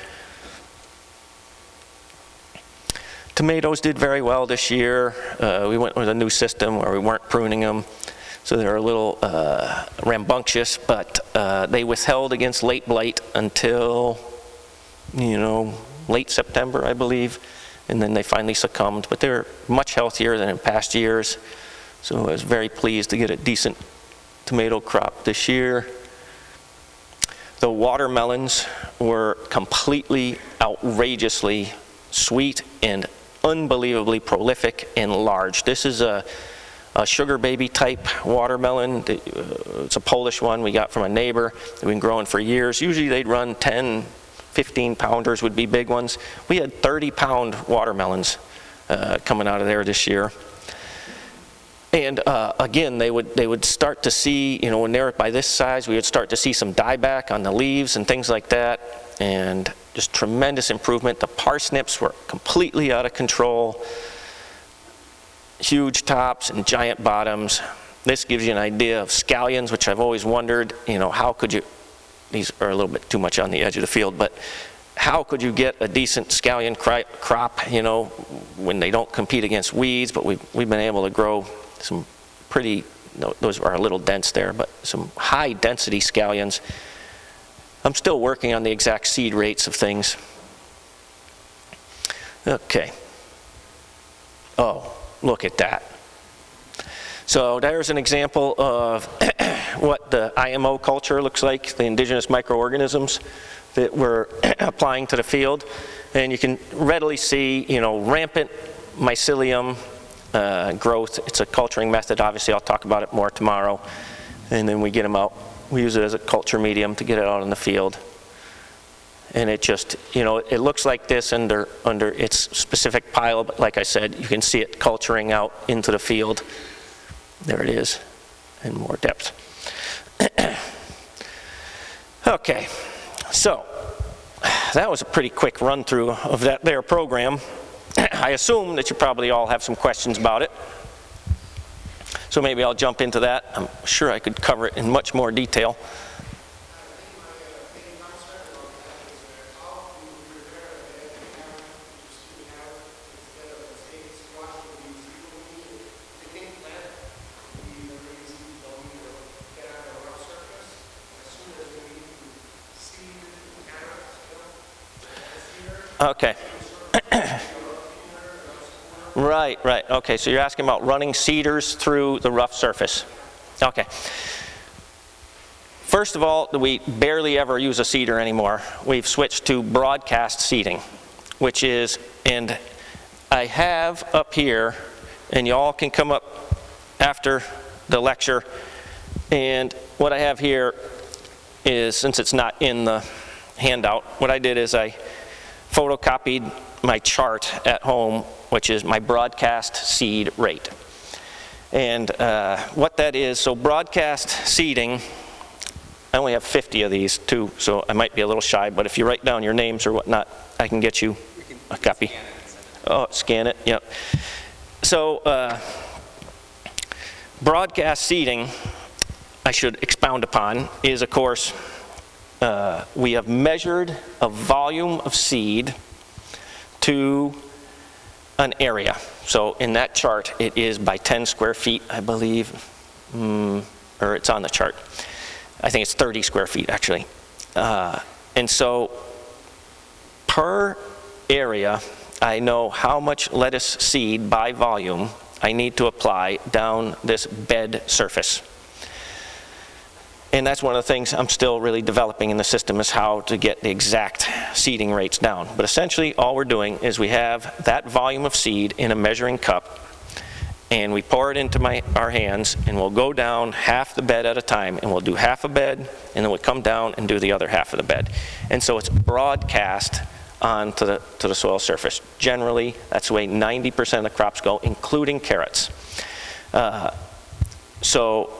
Tomatoes did very well this year. We went with a new system where we weren't pruning them. so they're a little rambunctious, but they withheld against late blight until, you know, late September, I believe, and then they finally succumbed. But they're much healthier than in past years, so I was very pleased to get a decent tomato crop this year. The watermelons were completely outrageously sweet and unbelievably prolific and large. This is a sugar baby type watermelon. It's a Polish one we got from a neighbor. They've been growing for years. Usually they'd run 10, 15 pounders would be big ones. We had 30-pound watermelons coming out of there this year. And again, they would start to see, you know, when they're by this size, we would start to see some dieback on the leaves and things like that, and just tremendous improvement. The parsnips were completely out of control, huge tops and giant bottoms. This gives you an idea of scallions, which I've always wondered, you know, how could you, these are a little bit too much on the edge of the field, but how could you get a decent scallion crop, you know, when they don't compete against weeds? But we've been able to grow some pretty, those are a little dense there, but some high density scallions. I'm still working on the exact seed rates of things. Okay. Oh, look at that. So there's an example of what the IMO culture looks like, the indigenous microorganisms that we're applying to the field. And you can readily see, you know, rampant mycelium growth. It's a culturing method. Obviously, I'll talk about it more tomorrow. And then we get them out. We use it as a culture medium to get it out in the field. And it just, you know, it looks like this under its specific pile, but like I said, you can see it culturing out into the field. There it is, in more depth. Okay, so that was a pretty quick run through of that there program. I assume that you probably all have some questions about it. So maybe I'll jump into that. I'm sure I could cover it in much more detail. Okay. Right. Okay, so you're asking about running seeders through the rough surface. Okay. First of all, we barely ever use a seeder anymore. We've switched to broadcast seeding, which is, and I have up here, and you all can come up after the lecture, and what I have here is, since it's not in the handout, what I did is I photocopied my chart at home, which is my broadcast seed rate. And what that is, so broadcast seeding, I only have 50 of these too, so I might be a little shy, but if you write down your names or whatnot, I can get you a copy. Scan it, yep. So broadcast seeding, I should expound upon, is of course, we have measured a volume of seed to an area. So in that chart, it is by 10 square feet, I believe, or it's on the chart. I think it's 30 square feet, actually. And so per area, I know how much lettuce seed by volume I need to apply down this bed surface. And that's one of the things I'm still really developing in the system, is how to get the exact seeding rates down. But essentially all we're doing is we have that volume of seed in a measuring cup, and we pour it into our hands, and we'll go down half the bed at a time, and we'll do half a bed, and then we'll come down and do the other half of the bed. And so it's broadcast onto the soil surface. Generally, that's the way 90% of the crops go, including carrots. So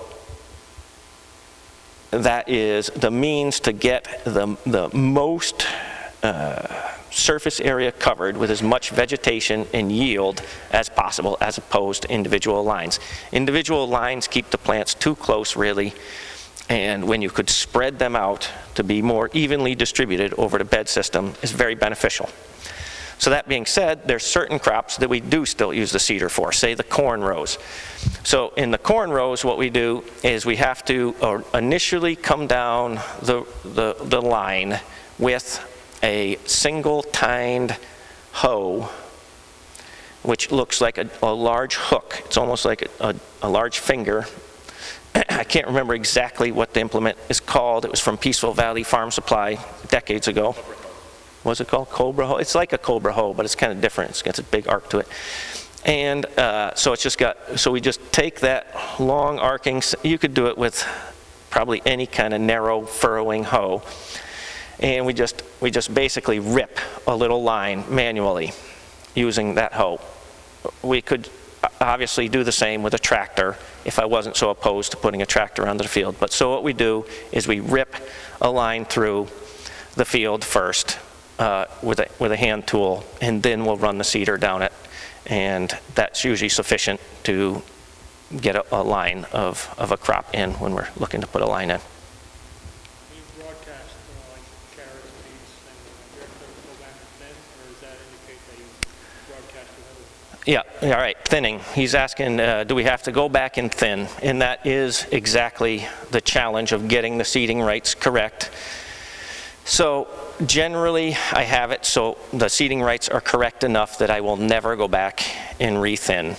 that is the means to get the most surface area covered with as much vegetation and yield as possible, as opposed to individual lines. Individual lines keep the plants too close, really, and when you could spread them out to be more evenly distributed over the bed system is very beneficial. So that being said, there's certain crops that we do still use the seeder for, say the corn rows. So in the corn rows, what we do is we have to initially come down the line with a single tined hoe, which looks like a large hook. It's almost like a large finger. I can't remember exactly what the implement is called. It was from Peaceful Valley Farm Supply decades ago. What's it called? Cobra hoe? It's like a Cobra hoe, but it's kind of different. It's got a big arc to it. And so it's just so we just take that long arcing, you could do it with probably any kind of narrow furrowing hoe. And we just basically rip a little line manually using that hoe. We could obviously do the same with a tractor if I wasn't so opposed to putting a tractor onto the field. But so what we do is we rip a line through the field first with a hand tool, and then we'll run the seeder down it. And that's usually sufficient to get a line of a crop in when we're looking to put a line in. You broadcast like carrots, beets, and do you have to go back and thin, or does that indicate that you broadcast it heavily? Yeah, all right, thinning. He's asking, do we have to go back and thin? And that is exactly the challenge of getting the seeding rates correct. So generally, I have it so the seeding rates are correct enough that I will never go back and re-thin.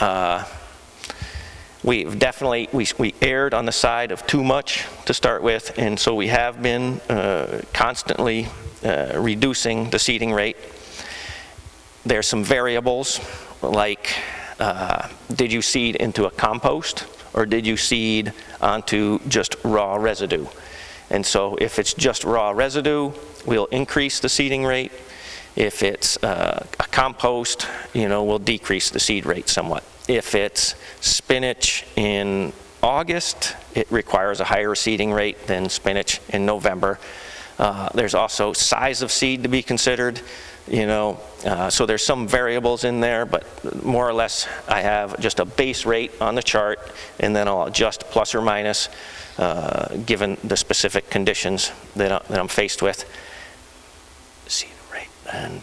We've definitely, we erred on the side of too much to start with, and so we have been constantly reducing the seeding rate. There's some variables like, did you seed into a compost, or did you seed onto just raw residue? And so if it's just raw residue, we'll increase the seeding rate. If it's a compost, we'll decrease the seed rate somewhat. If it's spinach in August, it requires a higher seeding rate than spinach in November. There's also size of seed to be considered, so there's some variables in there, but more or less I have just a base rate on the chart, and then I'll adjust plus or minus given the specific conditions that I'm faced with. Seed rate, and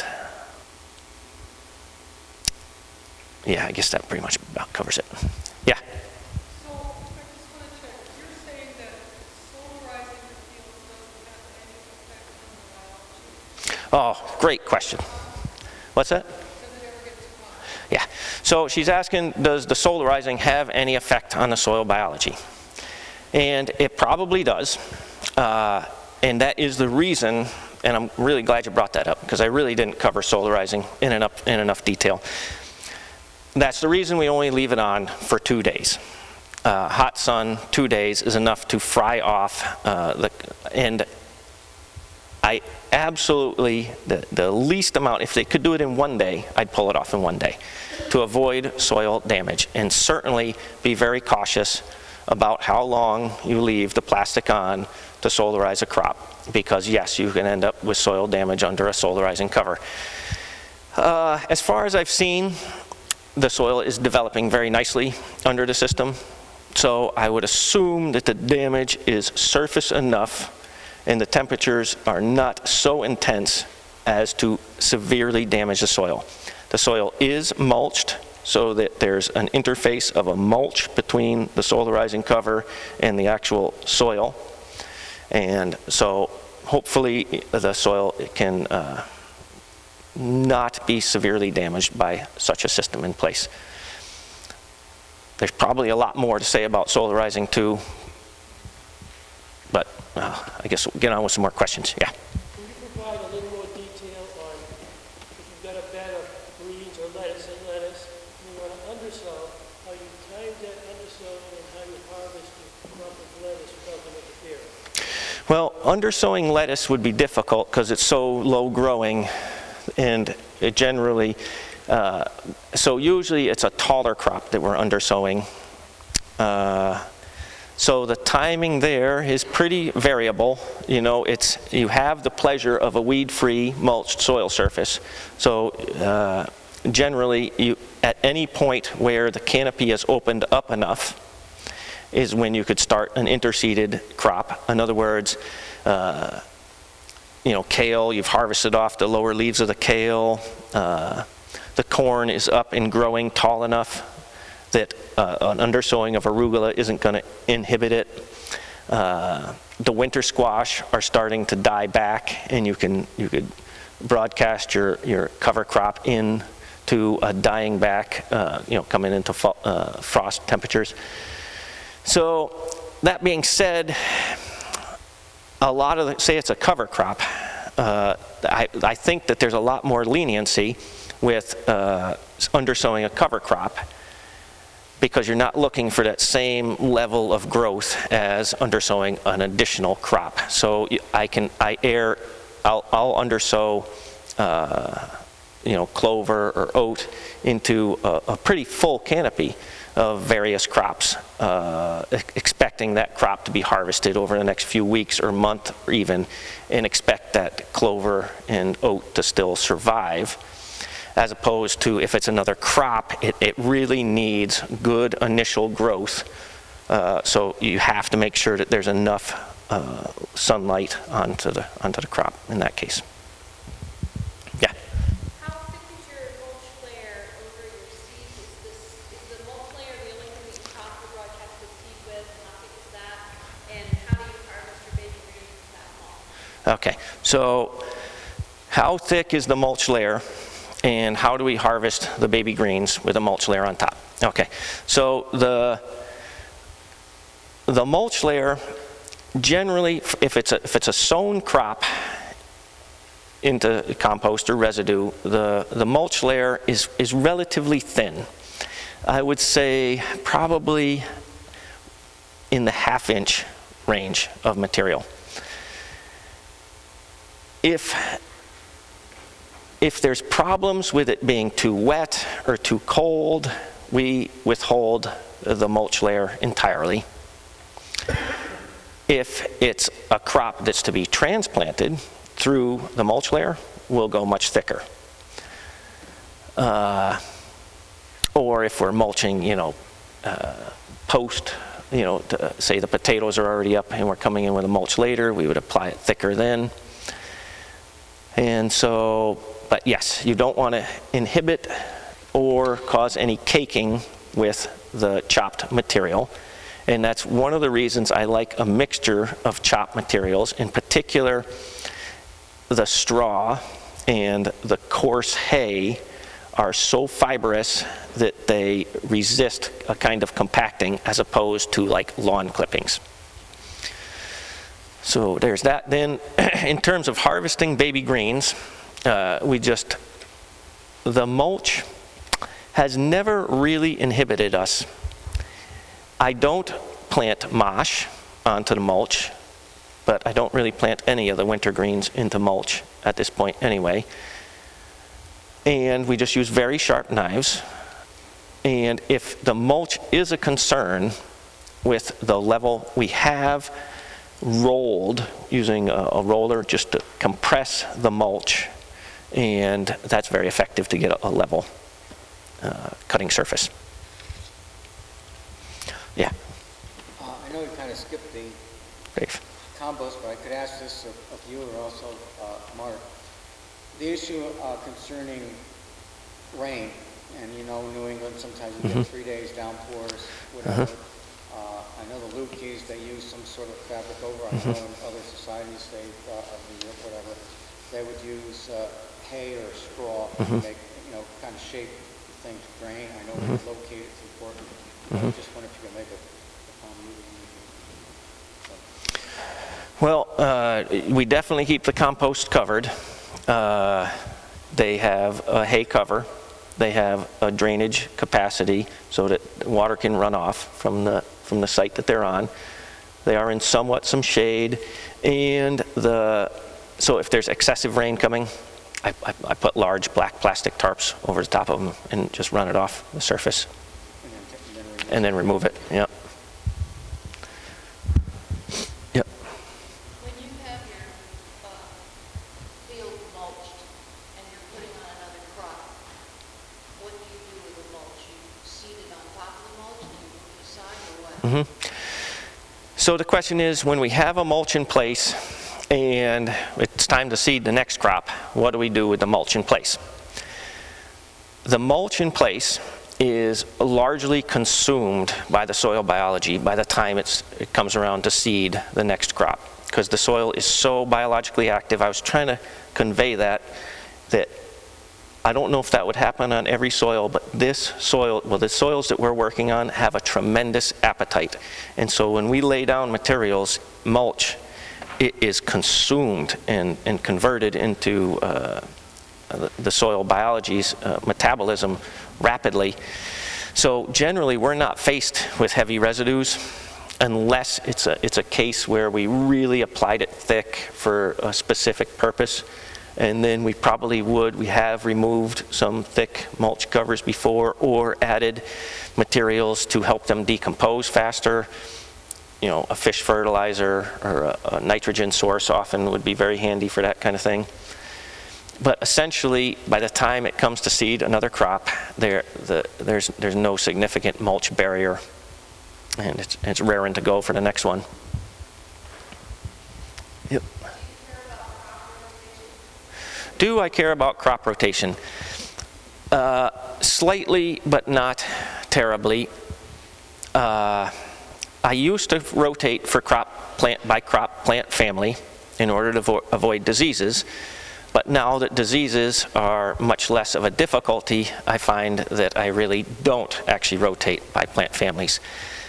yeah, I guess that pretty much about covers it. Yeah. So, I just want to check, you're saying that solarizing the fields doesn't have any effect on the biology? Oh, great question. What's that? Does it ever get too much? Yeah. So she's asking, does the solarizing have any effect on the soil biology? And it probably does. And that is the reason, and I'm really glad you brought that up, because I really didn't cover solarizing in enough detail. That's the reason we only leave it on for 2 days. Hot sun, 2 days is enough to fry off and I absolutely, the least amount, if they could do it in 1 day, I'd pull it off in 1 day to avoid soil damage, and certainly be very cautious about how long you leave the plastic on to solarize a crop, because yes, you can end up with soil damage under a solarizing cover. As far as I've seen, the soil is developing very nicely under the system, so I would assume that the damage is surface enough and the temperatures are not so intense as to severely damage the soil. The soil is mulched, so that there's an interface of a mulch between the solarizing cover and the actual soil. And so hopefully the soil can not be severely damaged by such a system in place. There's probably a lot more to say about solarizing too, but I guess we'll get on with some more questions. Yeah. Can you provide a little more detail on if you've got a bed of greens or lettuce and you want to undersow, how you time that undersow and how you harvest the crop of lettuce without them interfering? Well, undersowing lettuce would be difficult because it's so low growing, and it generally, so usually it's a taller crop that we're undersowing. So the timing there is pretty variable. You know, you have the pleasure of a weed-free mulched soil surface. So generally, at any point where the canopy is opened up enough is when you could start an interseeded crop. In other words, kale, you've harvested off the lower leaves of the kale. The corn is up and growing tall enough that an undersowing of arugula isn't going to inhibit it. The winter squash are starting to die back, and you could broadcast your cover crop into dying back, coming into frost temperatures. So that being said, a lot of say it's a cover crop, I think that there's a lot more leniency with undersowing a cover crop, because you're not looking for that same level of growth as undersowing an additional crop. So I'll undersow clover or oat into a pretty full canopy of various crops, expecting that crop to be harvested over the next few weeks or month or even, and expect that clover and oat to still survive. As opposed to if it's another crop, it really needs good initial growth. So you have to make sure that there's enough sunlight onto the crop in that case. Yeah. How thick is your mulch layer over your seeds? Is the mulch layer the only thing that you top the broadcasted seed with? How thick is that? And how do you harvest your baby greens with that mulch? Okay, so how thick is the mulch layer? And how do we harvest the baby greens with a mulch layer on top? Okay, so the mulch layer, generally, if it's a sown crop into compost or residue, the mulch layer is relatively thin. I would say probably in the ½ inch range of material. If there's problems with it being too wet or too cold, we withhold the mulch layer entirely. If it's a crop that's to be transplanted through the mulch layer, we'll go much thicker. Or if we're mulching, post, say the potatoes are already up and we're coming in with a mulch later, we would apply it thicker then. And so, but yes, you don't want to inhibit or cause any caking with the chopped material. And that's one of the reasons I like a mixture of chopped materials, in particular the straw and the coarse hay are so fibrous that they resist a kind of compacting as opposed to like lawn clippings. So there's that. Then in terms of harvesting baby greens, the mulch has never really inhibited us. I don't plant mosh onto the mulch, but I don't really plant any of the winter greens into mulch at this point anyway. And we just use very sharp knives. And if the mulch is a concern with the level, we have rolled using a roller just to compress the mulch, and that's very effective to get a level cutting surface. Yeah. I know we kind of skipped the Dave. compost, but I could ask this of you or also Mark. The issue concerning rain, and New England sometimes you get 3 days downpours, whatever. I know the Lukes, they use some sort of fabric over. I know in other societies, they would use hay or straw to make, kind of shape things grain. I know where to locate it's important. I just wonder if you could make a comment. Well, we definitely keep the compost covered. They have a hay cover. They have a drainage capacity so that water can run off from the site that they're on. They are in some shade, and so if there's excessive rain coming, I put large black plastic tarps over the top of them and just run it off the surface, and then remove it. Yep. Yep. When you have your field mulched and you're putting on another crop, what do you do with the mulch? You seed it on top of the mulch and you move it aside, or what? So the question is, when we have a mulch in place and and it's time to seed the next crop. What do we do with the mulch in place? The mulch in place is largely consumed by the soil biology by the time it comes around to seed the next crop, because the soil is so biologically active. I was trying to convey that I don't know if that would happen on every soil, but this soil, well, the soils that we're working on have a tremendous appetite. And so when we lay down materials, mulch, it is consumed and converted into the soil biology's metabolism rapidly. So generally we're not faced with heavy residues unless it's a case where we really applied it thick for a specific purpose. And then we have removed some thick mulch covers before, or added materials to help them decompose faster. You know, a fish fertilizer or a nitrogen source often would be very handy for that kind of thing. But essentially, by the time it comes to seed another crop, there's no significant mulch barrier, and it's raring to go for the next one. Yep. Do I care about crop rotation? Slightly, but not terribly. I used to rotate for by crop plant family in order to avoid diseases, but now that diseases are much less of a difficulty, I find that I really don't actually rotate by plant families.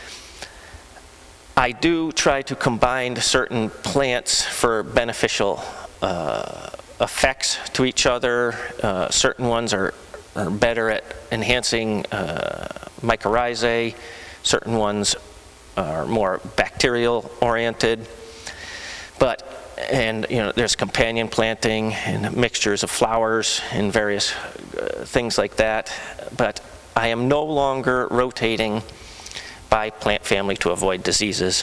I do try to combine certain plants for beneficial effects to each other. Certain ones are better at enhancing mycorrhizae. Certain ones are more bacterial oriented. And you know, there's companion planting and mixtures of flowers and various things like that. But I am no longer rotating by plant family to avoid diseases.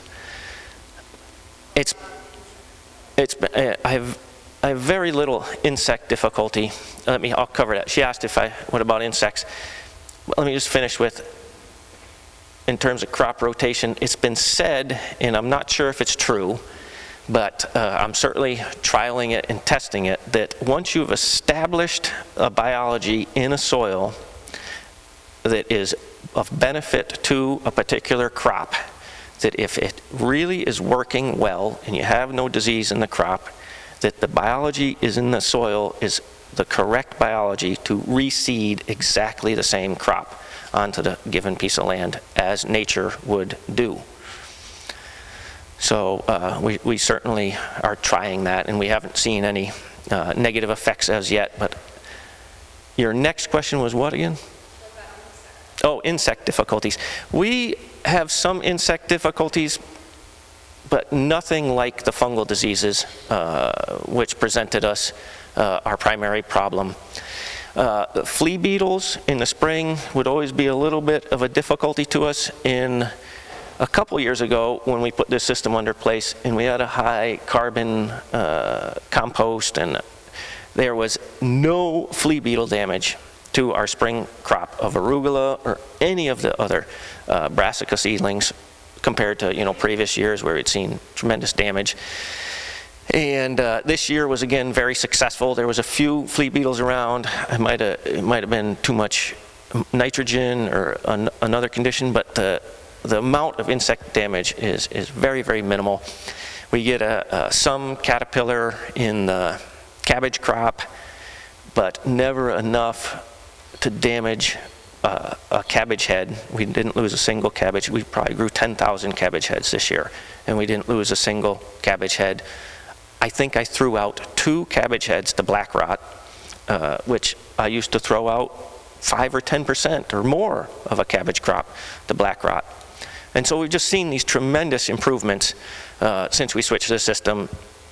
I have very little insect difficulty. I'll cover that. She asked what about insects? Well, let me just finish with, in terms of crop rotation, it's been said, and I'm not sure if it's true, but I'm certainly trialing it and testing it, that once you've established a biology in a soil that is of benefit to a particular crop, that if it really is working well and you have no disease in the crop, that the biology is in the soil is the correct biology to reseed exactly the same crop onto the given piece of land as nature would do. So we certainly are trying that, and we haven't seen any negative effects as yet. But your next question was what again? Oh, insect difficulties. We have some insect difficulties, but nothing like the fungal diseases which presented us our primary problem. Flea beetles in the spring would always be a little bit of a difficulty to us. A couple years ago, when we put this system under place and we had a high carbon compost, and there was no flea beetle damage to our spring crop of arugula or any of the other brassica seedlings compared to previous years where we'd seen tremendous damage. And this year was again very successful. There was a few flea beetles around. It might have been too much nitrogen or another condition, but the amount of insect damage is very, very minimal. We get some caterpillar in the cabbage crop, but never enough to damage a cabbage head. We didn't lose a single cabbage. We probably grew 10,000 cabbage heads this year, and we didn't lose a single cabbage head. I think I threw out 2 cabbage heads to black rot, which I used to throw out 5 or 10% or more of a cabbage crop to black rot. And so we've just seen these tremendous improvements since we switched the system,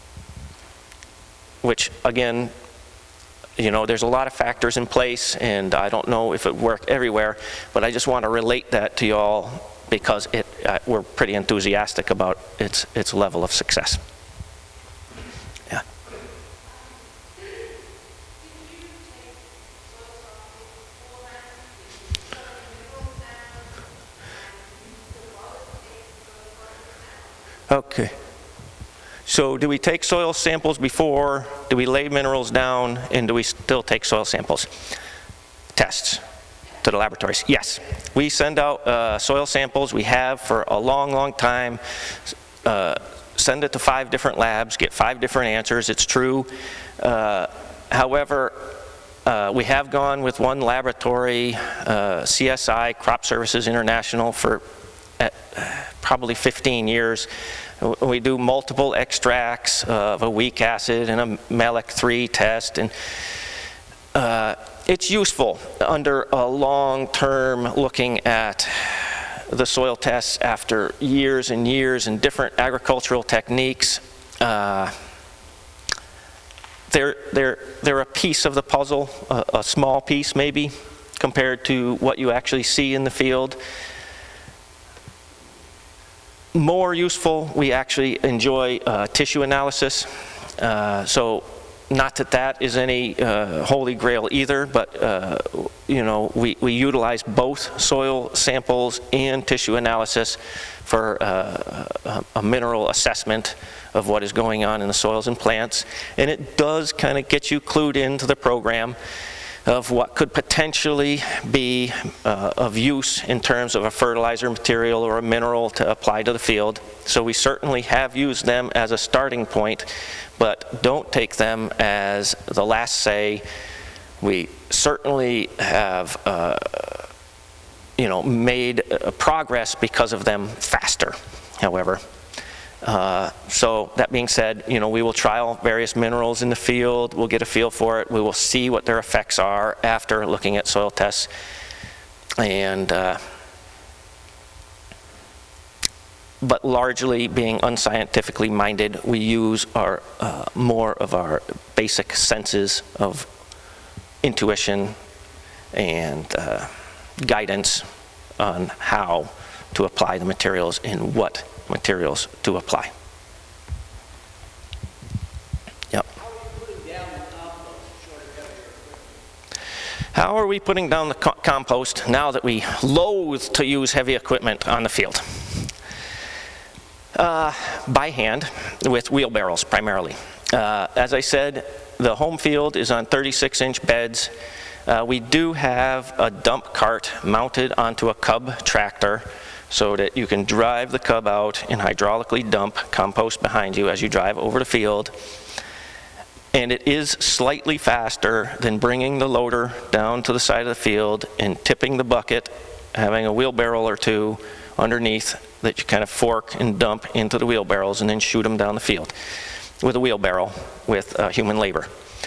which again, there's a lot of factors in place, and I don't know if it worked everywhere, but I just want to relate that to y'all because we're pretty enthusiastic about its level of success. Yeah. Okay. So do we take soil samples before, do we lay minerals down, and do we still take soil samples? Tests to the laboratories. Yes, we send out soil samples. We have for a long, long time. Send it to 5 different labs, get 5 different answers. It's true. However, we have gone with one laboratory, CSI, Crop Services International, for probably 15 years. We do multiple extracts of a weak acid and a Melic 3 test, and it's useful under a long-term looking at the soil tests after years and years and different agricultural techniques. They're a piece of the puzzle, a small piece maybe, compared to what you actually see in the field. More useful, we actually enjoy tissue analysis. So not that that is any holy grail either, but you know, we utilize both soil samples and tissue analysis for a mineral assessment of what is going on in the soils and plants. And it does kind of get you clued into the program of what could potentially be of use in terms of a fertilizer material or a mineral to apply to the field. So we certainly have used them as a starting point, but don't take them as the last say. We certainly have you know, made progress because of them faster, however. So that being said, you know, we will trial various minerals in the field. We'll get a feel for it. We will see what their effects are after looking at soil tests. And but largely being unscientifically minded, we use our more of our basic senses of intuition and guidance on how to apply the materials and what materials to apply. Yep. How are we putting down the compost now that we loathe to use heavy equipment on the field? By hand, with wheelbarrows primarily. As I said, the home field is on 36-inch beds. We do have a dump cart mounted onto a Cub tractor so that you can drive the Cub out and hydraulically dump compost behind you as you drive over the field. And it is slightly faster than bringing the loader down to the side of the field and tipping the bucket, having a wheelbarrow or two underneath that you kind of fork and dump into the wheelbarrows and then shoot them down the field with a wheelbarrow with human labor.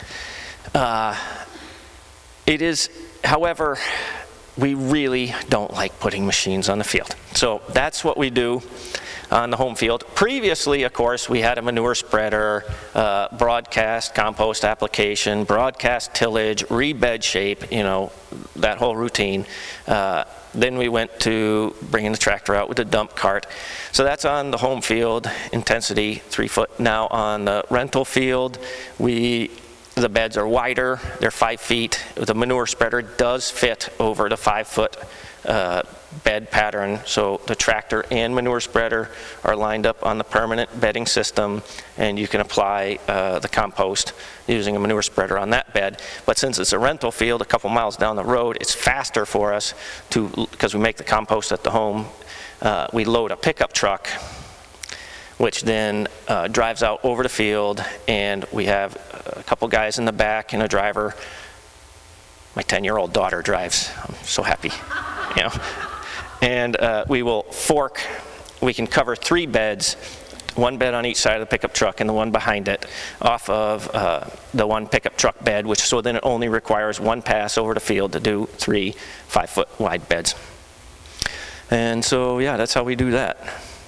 It is, however, we really don't like putting machines on the field. So that's what we do on the home field. Previously, of course, we had a manure spreader, broadcast compost application, broadcast tillage, rebed shape, you know, that whole routine. Then we went to bringing the tractor out with the dump cart. So that's on the home field, intensity 3 foot. Now on the rental field, the beds are wider, they're 5 feet. The manure spreader does fit over the 5 foot bed pattern, so the tractor and manure spreader are lined up on the permanent bedding system, and you can apply the compost using a manure spreader on that bed. But since it's a rental field a couple miles down the road, it's faster for us to, because we make the compost at the home, we load a pickup truck, which then drives out over the field, and we have a couple guys in the back and a driver. My 10-year-old daughter drives. I'm so happy, you know. And we will fork. We can cover 3 beds, 1 bed on each side of the pickup truck and the one behind it, off of the one pickup truck bed, which so then it only requires 1 pass over the field to do 3 5-foot wide beds. And so, yeah, that's how we do that.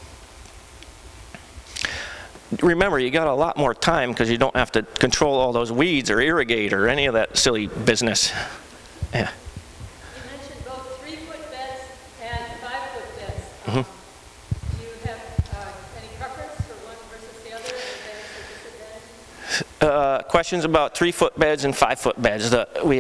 Remember, you got a lot more time because you don't have to control all those weeds or irrigate or any of that silly business. Yeah. You mentioned both 3-foot beds and 5-foot beds. Mm-hmm. Do you have any preference for one versus the other, advantage or disadvantage? Questions about 3-foot beds and 5-foot beds.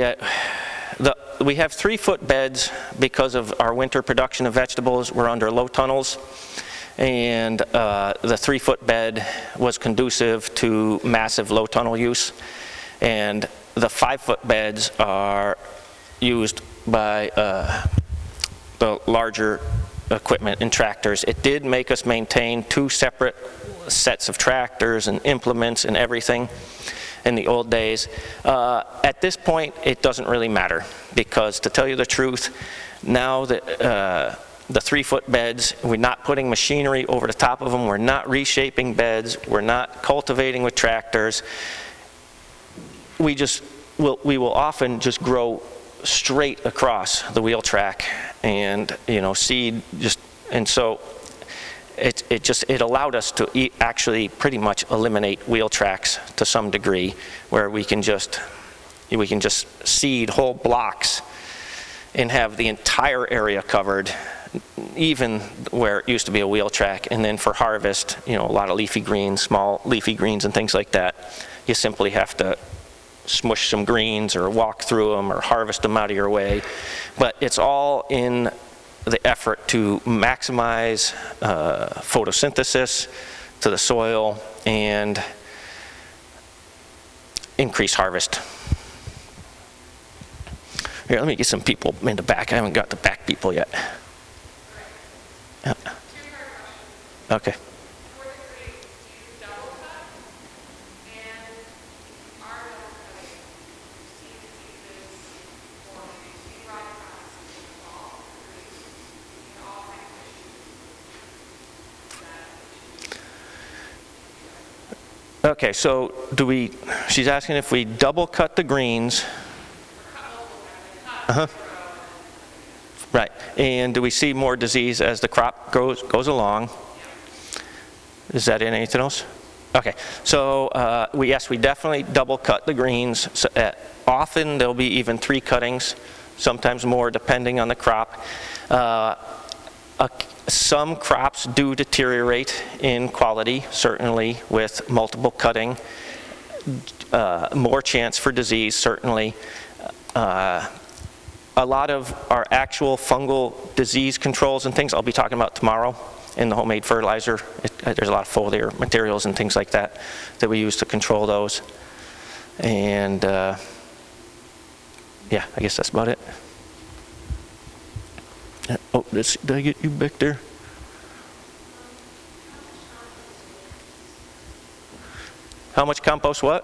We have 3-foot beds because of our winter production of vegetables. We're under low tunnels. and the 3-foot bed was conducive to massive low tunnel use, and the 5-foot beds are used by the larger equipment and tractors. It did make us maintain 2 separate sets of tractors and implements and everything in the old days. At this point, it doesn't really matter, because to tell you the truth, now that the 3-foot beds, we're not putting machinery over the top of them, we're not reshaping beds, we're not cultivating with tractors. We will often just grow straight across the wheel track, and seed just, and so it allowed us to actually pretty much eliminate wheel tracks to some degree, where we can just seed whole blocks and have the entire area covered, even where it used to be a wheel track. And then for harvest, a lot of leafy greens, small leafy greens and things like that, you simply have to smush some greens or walk through them or harvest them out of your way. But it's all in the effort to maximize photosynthesis to the soil and increase harvest. Here, let me get some people in the back. I haven't got the back people yet. Yeah. Okay. Okay, so she's asking if we double cut the greens. Right, and do we see more disease as the crop goes along? Is that in anything else? Okay, so yes, we definitely double cut the greens. So, often there'll be even 3 cuttings, sometimes more depending on the crop. Some crops do deteriorate in quality, certainly with multiple cutting. More chance for disease, certainly. A lot of our actual fungal disease controls and things I'll be talking about tomorrow in the homemade fertilizer. There's a lot of foliar materials and things like that that we use to control those. And yeah, I guess that's about it. Oh, did I get you back there? How much compost what?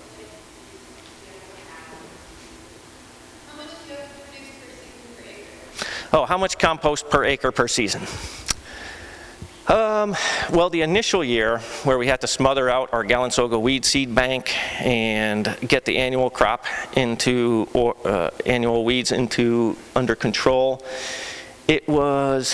How much do you have to produce per season per acre? Oh, how much compost per acre per season? Well, the initial year where we had to smother out our Galansoga weed seed bank and get the annual crop into, annual weeds under control, it was,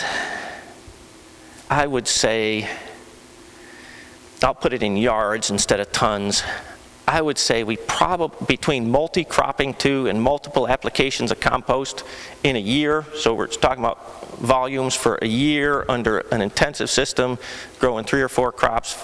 I would say, I'll put it in yards instead of tons. I would say we probably, between multi-cropping too and multiple applications of compost in a year, so we're talking about volumes for a year under an intensive system, growing 3 or 4 crops.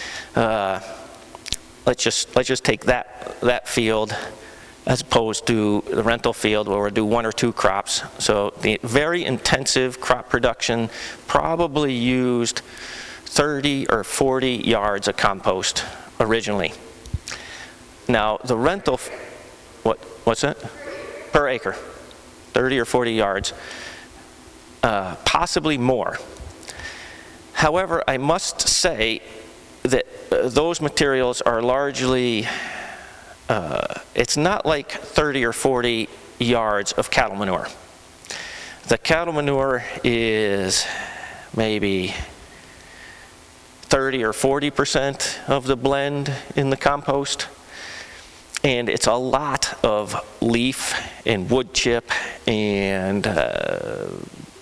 Let's just take that field as opposed to the rental field where we'll do 1 or 2 crops. So the very intensive crop production probably used 30 or 40 yards of compost originally. Now the rental, what's that? Per acre, 30 or 40 yards, possibly more. However, I must say that those materials are largely, it's not like 30 or 40 yards of cattle manure. The cattle manure is maybe 30 or 40% of the blend in the compost. And it's a lot of leaf and wood chip and the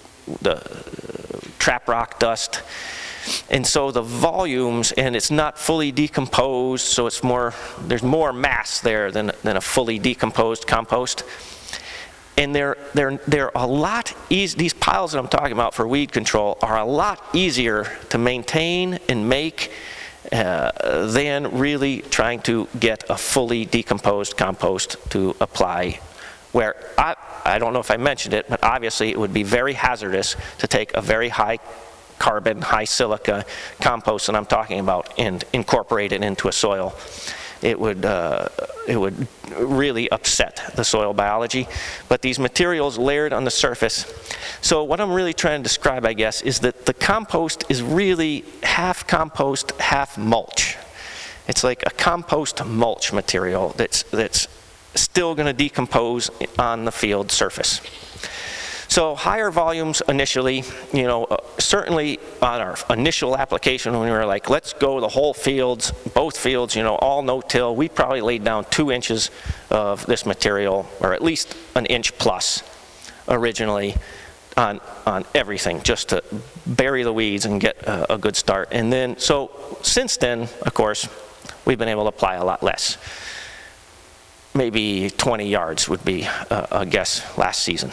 trap rock dust. And so the volumes, and it's not fully decomposed, so it's more, there's more mass there than a fully decomposed compost. And they're a lot easier, these piles that I'm talking about for weed control are a lot easier to maintain and make than really trying to get a fully decomposed compost to apply, where I don't know if I mentioned it, but obviously it would be very hazardous to take a very high carbon, high silica compost that I'm talking about and incorporate it into a soil, it would really upset the soil biology. But these materials layered on the surface. So what I'm really trying to describe, I guess, is that the compost is really half compost, half mulch. It's like a compost mulch material that's still going to decompose on the field surface. So higher volumes initially, you know, certainly on our initial application when we were like, let's go the whole fields, both fields, you know, all no-till, we probably laid down 2 inches of this material, or at least an inch plus originally on everything, just to bury the weeds and get a good start. And then, so since then, of course, we've been able to apply a lot less. Maybe 20 yards would be a guess last season.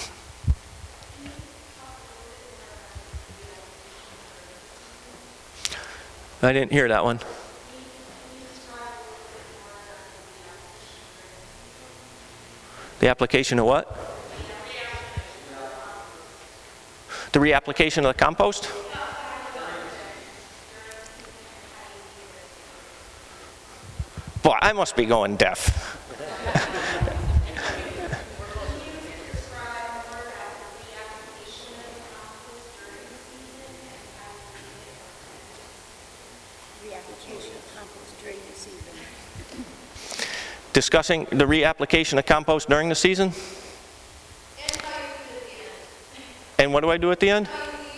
I didn't hear that one. The application of what? The reapplication of the compost? Boy, I must be going deaf. Discussing the reapplication of compost during the season? And what do I do at the end?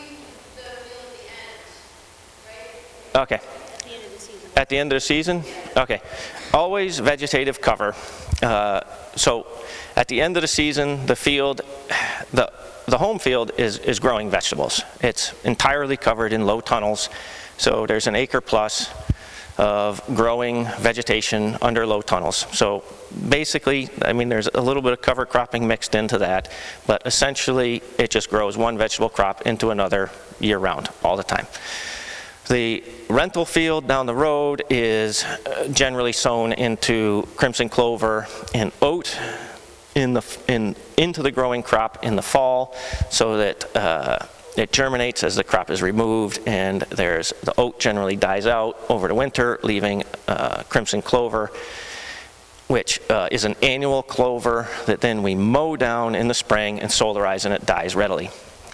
Okay. At the end of the season? Okay. Always vegetative cover. So at the end of the season, the field, the home field is growing vegetables. It's entirely covered in low tunnels. So there's an acre plus of growing vegetation under low tunnels. So basically, I mean, there's a little bit of cover cropping mixed into that, but essentially it just grows one vegetable crop into another year-round, all the time. The rental field down the road is generally sown into crimson clover and oat into the growing crop in the fall, so that it germinates as the crop is removed, and the oat generally dies out over the winter, leaving crimson clover, which is an annual clover that then we mow down in the spring and solarize, and it dies readily.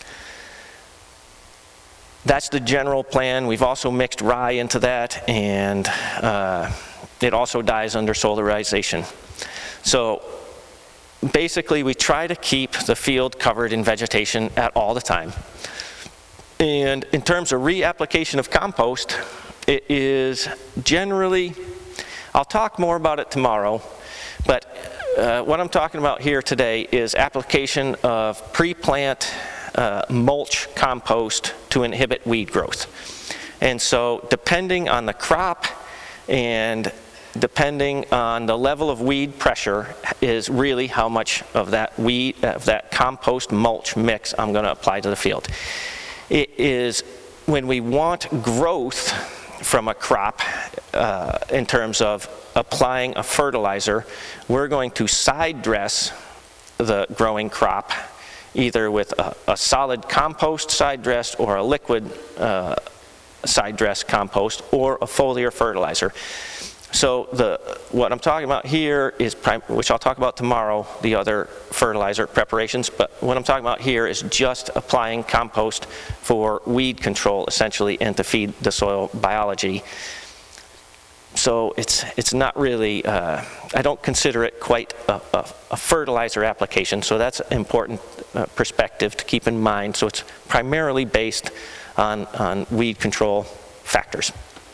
That's the general plan. We've also mixed rye into that, and it also dies under solarization. So basically, we try to keep the field covered in vegetation at all the time. And in terms of reapplication of compost, it is generally, I'll talk more about it tomorrow, but what I'm talking about here today is application of pre-plant mulch compost to inhibit weed growth. And so depending on the crop and depending on the level of weed pressure is really how much of that compost mulch mix I'm going to apply to the field. It is when we want growth from a crop in terms of applying a fertilizer, we're going to side dress the growing crop either with a solid compost side dress or a liquid side dress compost or a foliar fertilizer. So what I'm talking about here is, which I'll talk about tomorrow, the other fertilizer preparations, but what I'm talking about here is just applying compost for weed control, essentially, and to feed the soil biology. So it's not really, I don't consider it quite a fertilizer application, so that's an important perspective to keep in mind. So it's primarily based on weed control factors.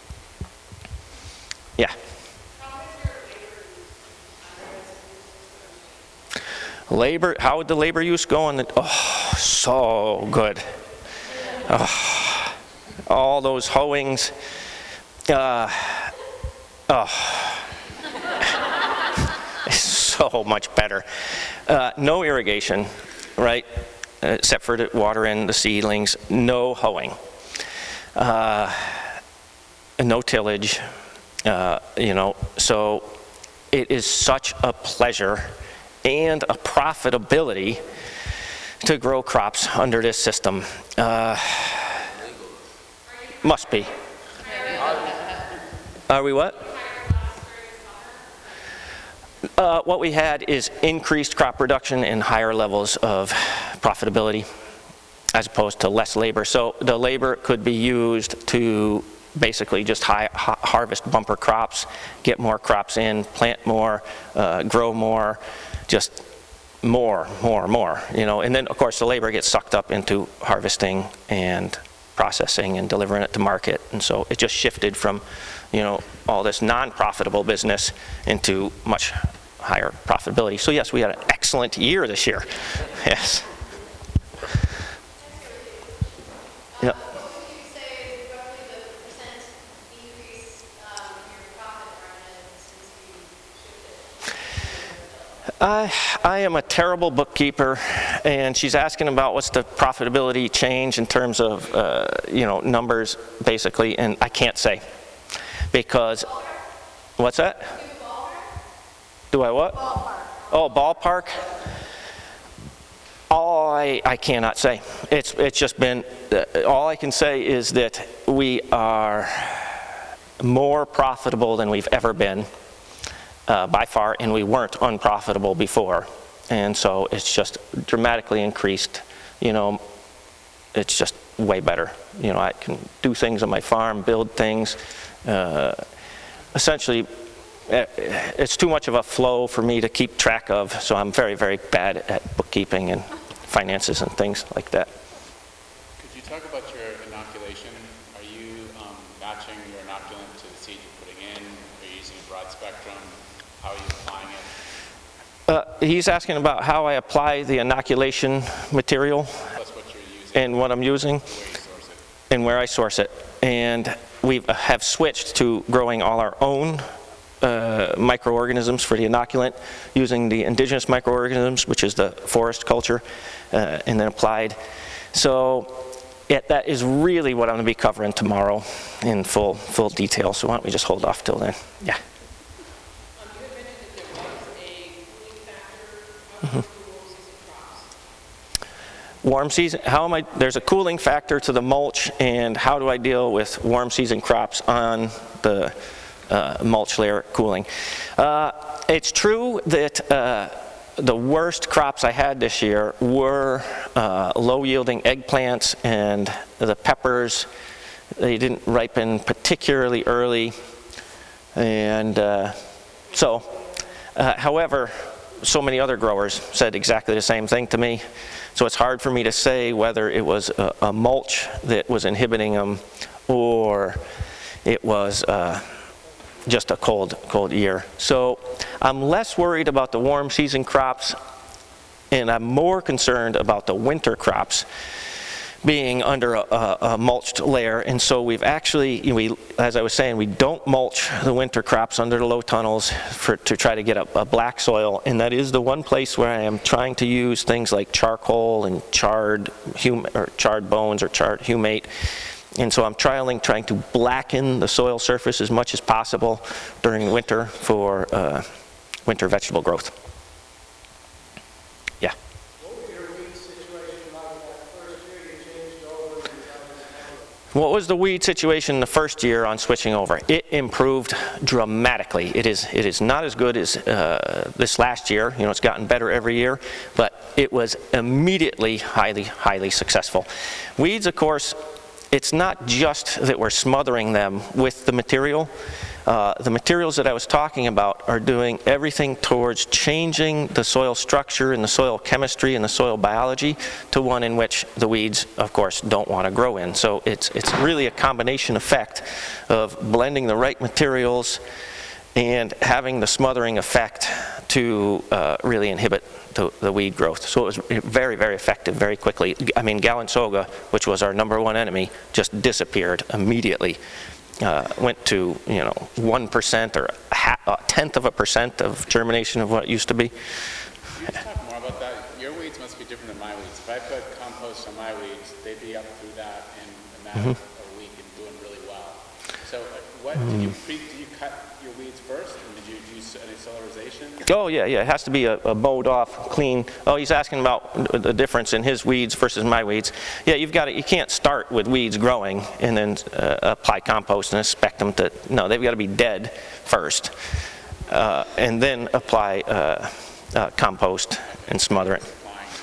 Yeah. Labor, how would the labor use go on? Oh, so good. Oh, all those hoeings. It's so much better. No irrigation, right? Except for to water in the seedlings. No hoeing. No tillage. You know, so it is such a pleasure and a profitability to grow crops under this system. Must be. Are we what? What we had is increased crop production and higher levels of profitability as opposed to less labor. So the labor could be used to basically just harvest bumper crops, get more crops in, plant more, grow more, just more, you know. And then of course the labor gets sucked up into harvesting and processing and delivering it to market. And so it just shifted from, you know, all this non-profitable business into much higher profitability. So yes, we had an excellent year this year. Yes. Yeah. What would you say is roughly the percent increase in your profit margin since you shifted? I am a terrible bookkeeper, and she's asking about what's the profitability change in terms of, you know, numbers basically, and I can't say because, what's that? Do I what? Ballpark. Oh, ballpark? I cannot say. It's just been, all I can say is that we are more profitable than we've ever been by far, and we weren't unprofitable before. And so it's just dramatically increased, you know, it's just way better. You know, I can do things on my farm, build things. Essentially, it's too much of a flow for me to keep track of, so I'm very, very bad at bookkeeping and finances and things like that. Could you talk about your inoculation? Are you matching your inoculant to the seed you're putting in? Are you using a broad spectrum? How are you applying it? He's asking about how I apply the inoculation material. Plus what you're using. And what I'm using. Where you source it. And where I source it. And we have switched to growing all our own microorganisms for the inoculant, using the indigenous microorganisms, which is the forest culture, and then applied. So that is really what I'm going to be covering tomorrow in full detail. So why don't we just hold off till then? Yeah. You had mentioned that there was a cooling factor of Warm season, there's a cooling factor to the mulch, and how do I deal with warm season crops on the mulch layer cooling? It's true that the worst crops I had this year were low yielding eggplants and the peppers. They didn't ripen particularly early, and however, so many other growers said exactly the same thing to me. So it's hard for me to say whether it was a mulch that was inhibiting them or it was just a cold year. So I'm less worried about the warm season crops, and I'm more concerned about the winter crops being under a mulched layer. And so we've actually, as I was saying, we don't mulch the winter crops under the low tunnels to try to get a black soil. And that is the one place where I am trying to use things like charcoal and charred bones or charred humate. And so I'm trying to blacken the soil surface as much as possible during winter for winter vegetable growth. Yeah. What was the weed situation the first year on switching over? It improved dramatically. It is not as good as this last year. You know, it's gotten better every year, but it was immediately highly successful. Weeds, of course, it's not just that we're smothering them with the material. The materials that I was talking about are doing everything towards changing the soil structure and the soil chemistry and the soil biology to one in which the weeds, of course, don't want to grow in. So it's really a combination effect of blending the right materials and having the smothering effect to really inhibit the weed growth. So it was very, very effective very quickly. I mean, Galansoga, which was our #1 enemy, just disappeared immediately. Went to 1% or a tenth of a percent of germination of what it used to be. Can you talk more about that? Your weeds must be different than my weeds. If I put compost on my weeds, they'd be up through that in a matter of a week and doing really well. So So what, did you cut your weeds first, and did you use any solarization? Oh, yeah, it has to be a mowed off, clean. Oh, he's asking about the difference in his weeds versus my weeds. Yeah, you can't start with weeds growing and then apply compost and expect them to, no, they've got to be dead first. And then apply compost and smother it.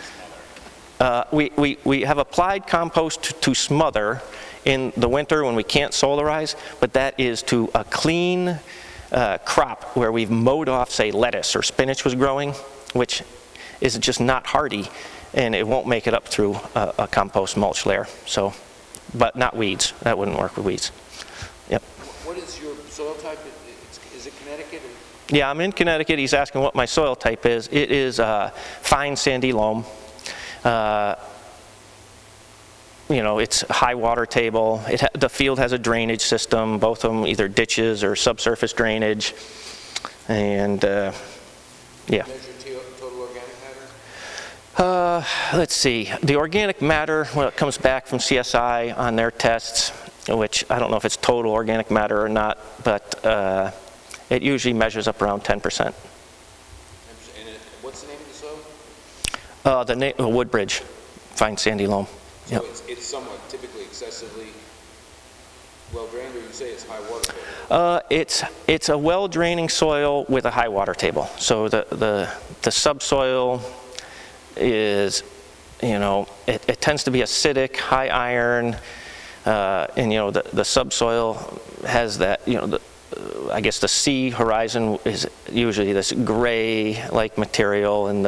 We have applied compost to smother in the winter when we can't solarize, but that is to a clean crop where we've mowed off, say, lettuce or spinach was growing, which is just not hardy, and it won't make it up through a compost mulch layer. So, but not weeds. That wouldn't work with weeds. Yep. What is your soil type? Is it Connecticut? Yeah, I'm in Connecticut. He's asking what my soil type is. It is fine sandy loam. You know, it's high water table. The field has a drainage system, both of them either ditches or subsurface drainage. And yeah. Measure total organic matter? Let's see. The organic matter, well, it comes back from CSI on their tests, which I don't know if it's total organic matter or not, but it usually measures up around 10%. And what's the name of the soil? Woodbridge, fine sandy loam. So Yep. it's somewhat typically excessively well drained, or you say it's high water table? It's a well draining soil with a high water table. So the subsoil is, you know, it tends to be acidic, high iron, and you know the subsoil has that, you know, I guess the sea horizon is usually this gray-like material, and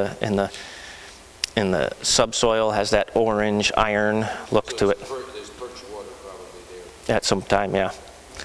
the subsoil has that orange iron look to it. There's perch water probably there. At some time, yeah.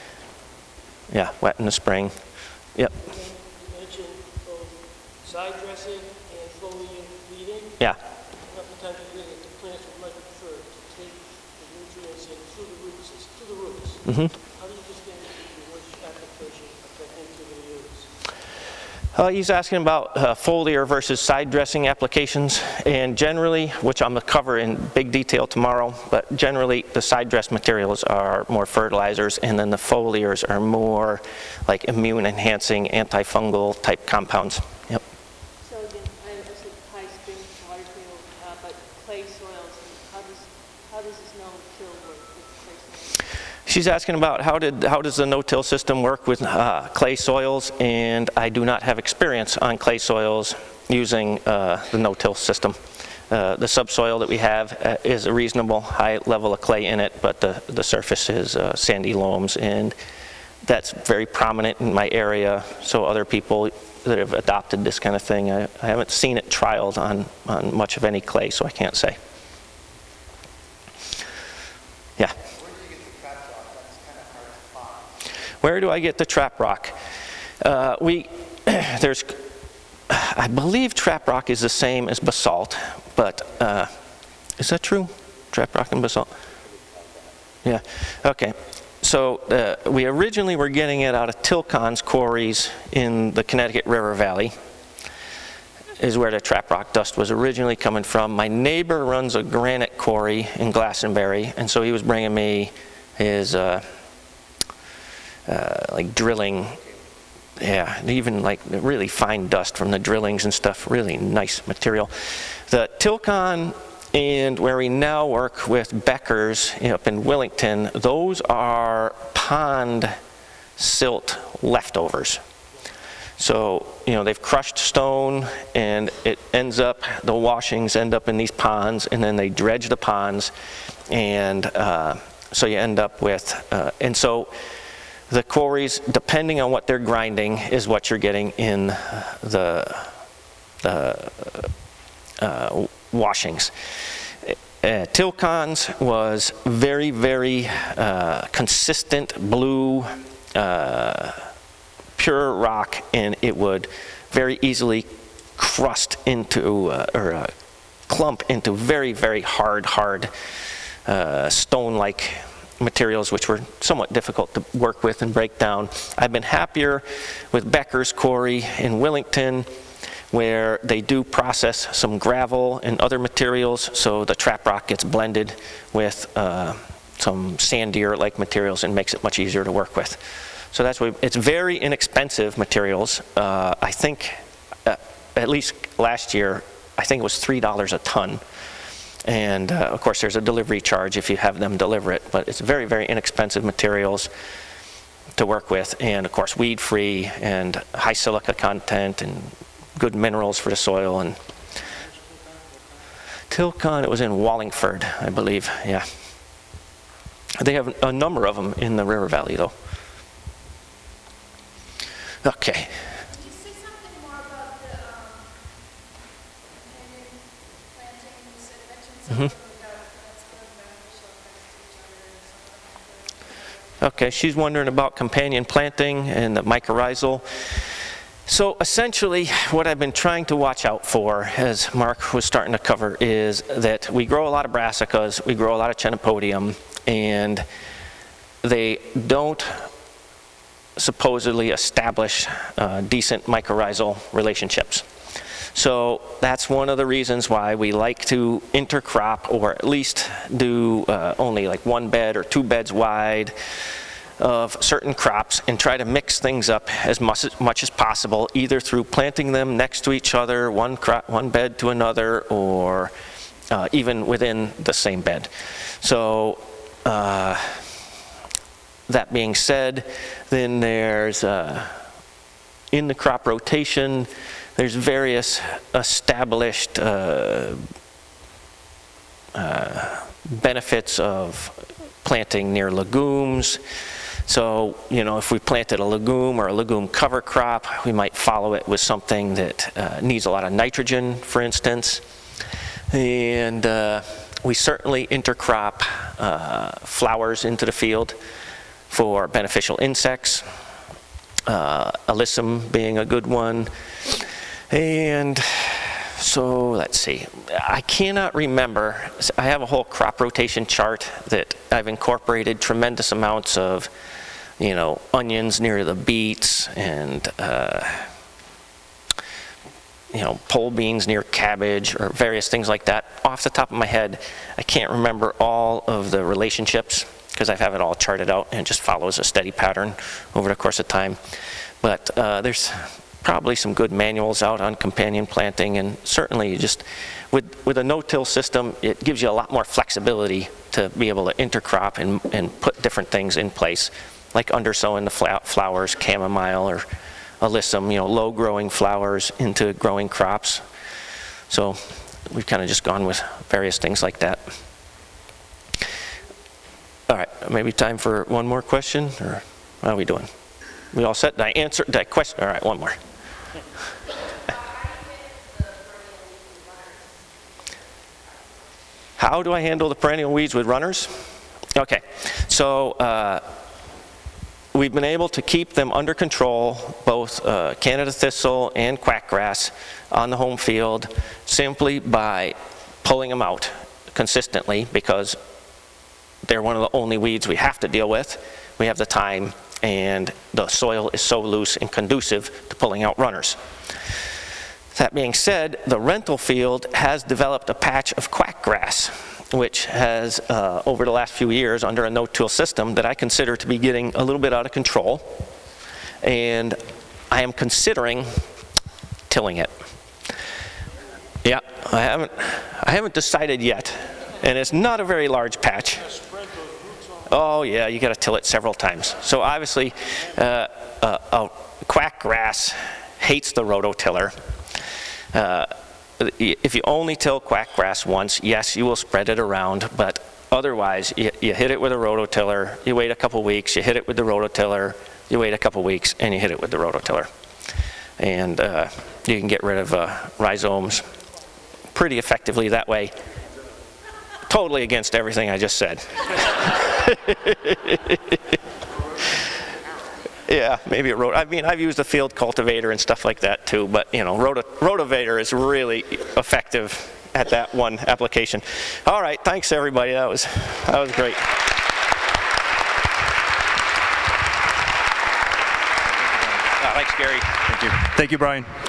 Yeah, wet in the spring. Yep. You mentioned both side dressing and foliar weeding. Yeah. Oftentimes you hear that the plants would much prefer to take the nutrients in through the roots. It's through the roots. Mm-hmm. How do you distinguish which application of technique you're going to use? He's asking about foliar versus side dressing applications, and generally, which I'm going to cover in big detail tomorrow, but generally the side dress materials are more fertilizers, and then the foliars are more like immune enhancing antifungal type compounds. Yep. So again, I said high spring water table, but clay soils, how does this no-till work with clay soils? She's asking about how does the no-till system work with clay soils, and I do not have experience on clay soils using the no-till system. The subsoil that we have is a reasonable high level of clay in it, but the surface is sandy loams, and that's very prominent in my area. So other people that have adopted this kind of thing, I haven't seen it trialed on much of any clay, so I can't say. Yeah. Where do I get the trap rock? There's, I believe trap rock is the same as basalt, but is that true? Trap rock and basalt? Yeah, okay. So we originally were getting it out of Tilcon's quarries in the Connecticut River Valley, is where the trap rock dust was originally coming from. My neighbor runs a granite quarry in Glastonbury, and so he was bringing me his like drilling, yeah, even like really fine dust from the drillings and stuff, really nice material. The Tilcon and where we now work with Becker's up in Wellington, those are pond silt leftovers. So, you know, they've crushed stone and it ends up, the washings end up in these ponds, and then they dredge the ponds, and so you end up with, and so the quarries, depending on what they're grinding, is what you're getting in the washings. Tilcon's was very, very consistent blue, pure rock, and it would very easily crust into or clump into very, very hard stone-like materials, which were somewhat difficult to work with and break down. I've been happier with Becker's Quarry in Wellington, where they do process some gravel and other materials, so the trap rock gets blended with sandier-like materials and makes it much easier to work with. So that's what it's very inexpensive materials. I think at least last year, I think it was $3 a ton. And of course, there's a delivery charge if you have them deliver it, but it's very, very inexpensive materials to work with, and of course, weed-free and high silica content and good minerals for the soil. And Tilcon, it was in Wallingford, I believe, yeah. They have a number of them in the River Valley, though. Okay. Could you say something more about the companion planting? You said, mentioned something about that's going beneficial next to each other and something. Okay, she's wondering about companion planting and the mycorrhizal. So essentially, what I've been trying to watch out for, as Mark was starting to cover, is that we grow a lot of brassicas, we grow a lot of chenopodium, and they don't supposedly establish decent mycorrhizal relationships. So that's one of the reasons why we like to intercrop, or at least do only like 1 bed or 2 beds wide of certain crops, and try to mix things up as much as possible, either through planting them next to each other, one bed to another, or even within the same bed. So that being said, then there's in the crop rotation, there's various established benefits of planting near legumes. So, you know, if we planted a legume or a legume cover crop, we might follow it with something that needs a lot of nitrogen, for instance. And we certainly intercrop flowers into the field for beneficial insects, alyssum being a good one. And so let's see, I cannot remember, I have a whole crop rotation chart that I've incorporated tremendous amounts of, you know, onions near the beets, and you know, pole beans near cabbage, or various things like that. Off the top of my head, I can't remember all of the relationships, because I have it all charted out and it just follows a steady pattern over the course of time. But there's probably some good manuals out on companion planting, and certainly just with a no-till system, it gives you a lot more flexibility to be able to intercrop and put different things in place, like undersowing the flowers, chamomile or alyssum, you know, low-growing flowers into growing crops. So we've kind of just gone with various things like that. All right, maybe time for one more question, or how are we doing? We all set? Did I answer that question? All right, one more. How do I handle the perennial weeds with runners? Okay, so we've been able to keep them under control, both Canada thistle and quackgrass on the home field, simply by pulling them out consistently, because they're one of the only weeds we have to deal with. We have the time, and the soil is so loose and conducive to pulling out runners. That being said, the rental field has developed a patch of quackgrass, which has, over the last few years, under a no-till system, that I consider to be getting a little bit out of control. And I am considering tilling it. Yeah, I haven't decided yet. And it's not a very large patch. Oh yeah, you got to till it several times. So obviously, quackgrass hates the rototiller. If you only till quackgrass once, yes, you will spread it around, but otherwise, you hit it with a rototiller, you wait a couple weeks, you hit it with the rototiller, you wait a couple weeks, and you hit it with the rototiller. And you can get rid of rhizomes pretty effectively that way. Totally against everything I just said. Yeah, maybe I mean, I've used a field cultivator and stuff like that too, but you know, Rotavator is really effective at that one application. All right, thanks everybody. That was great. Thanks, Gary. Thank you. Thank you, Brian.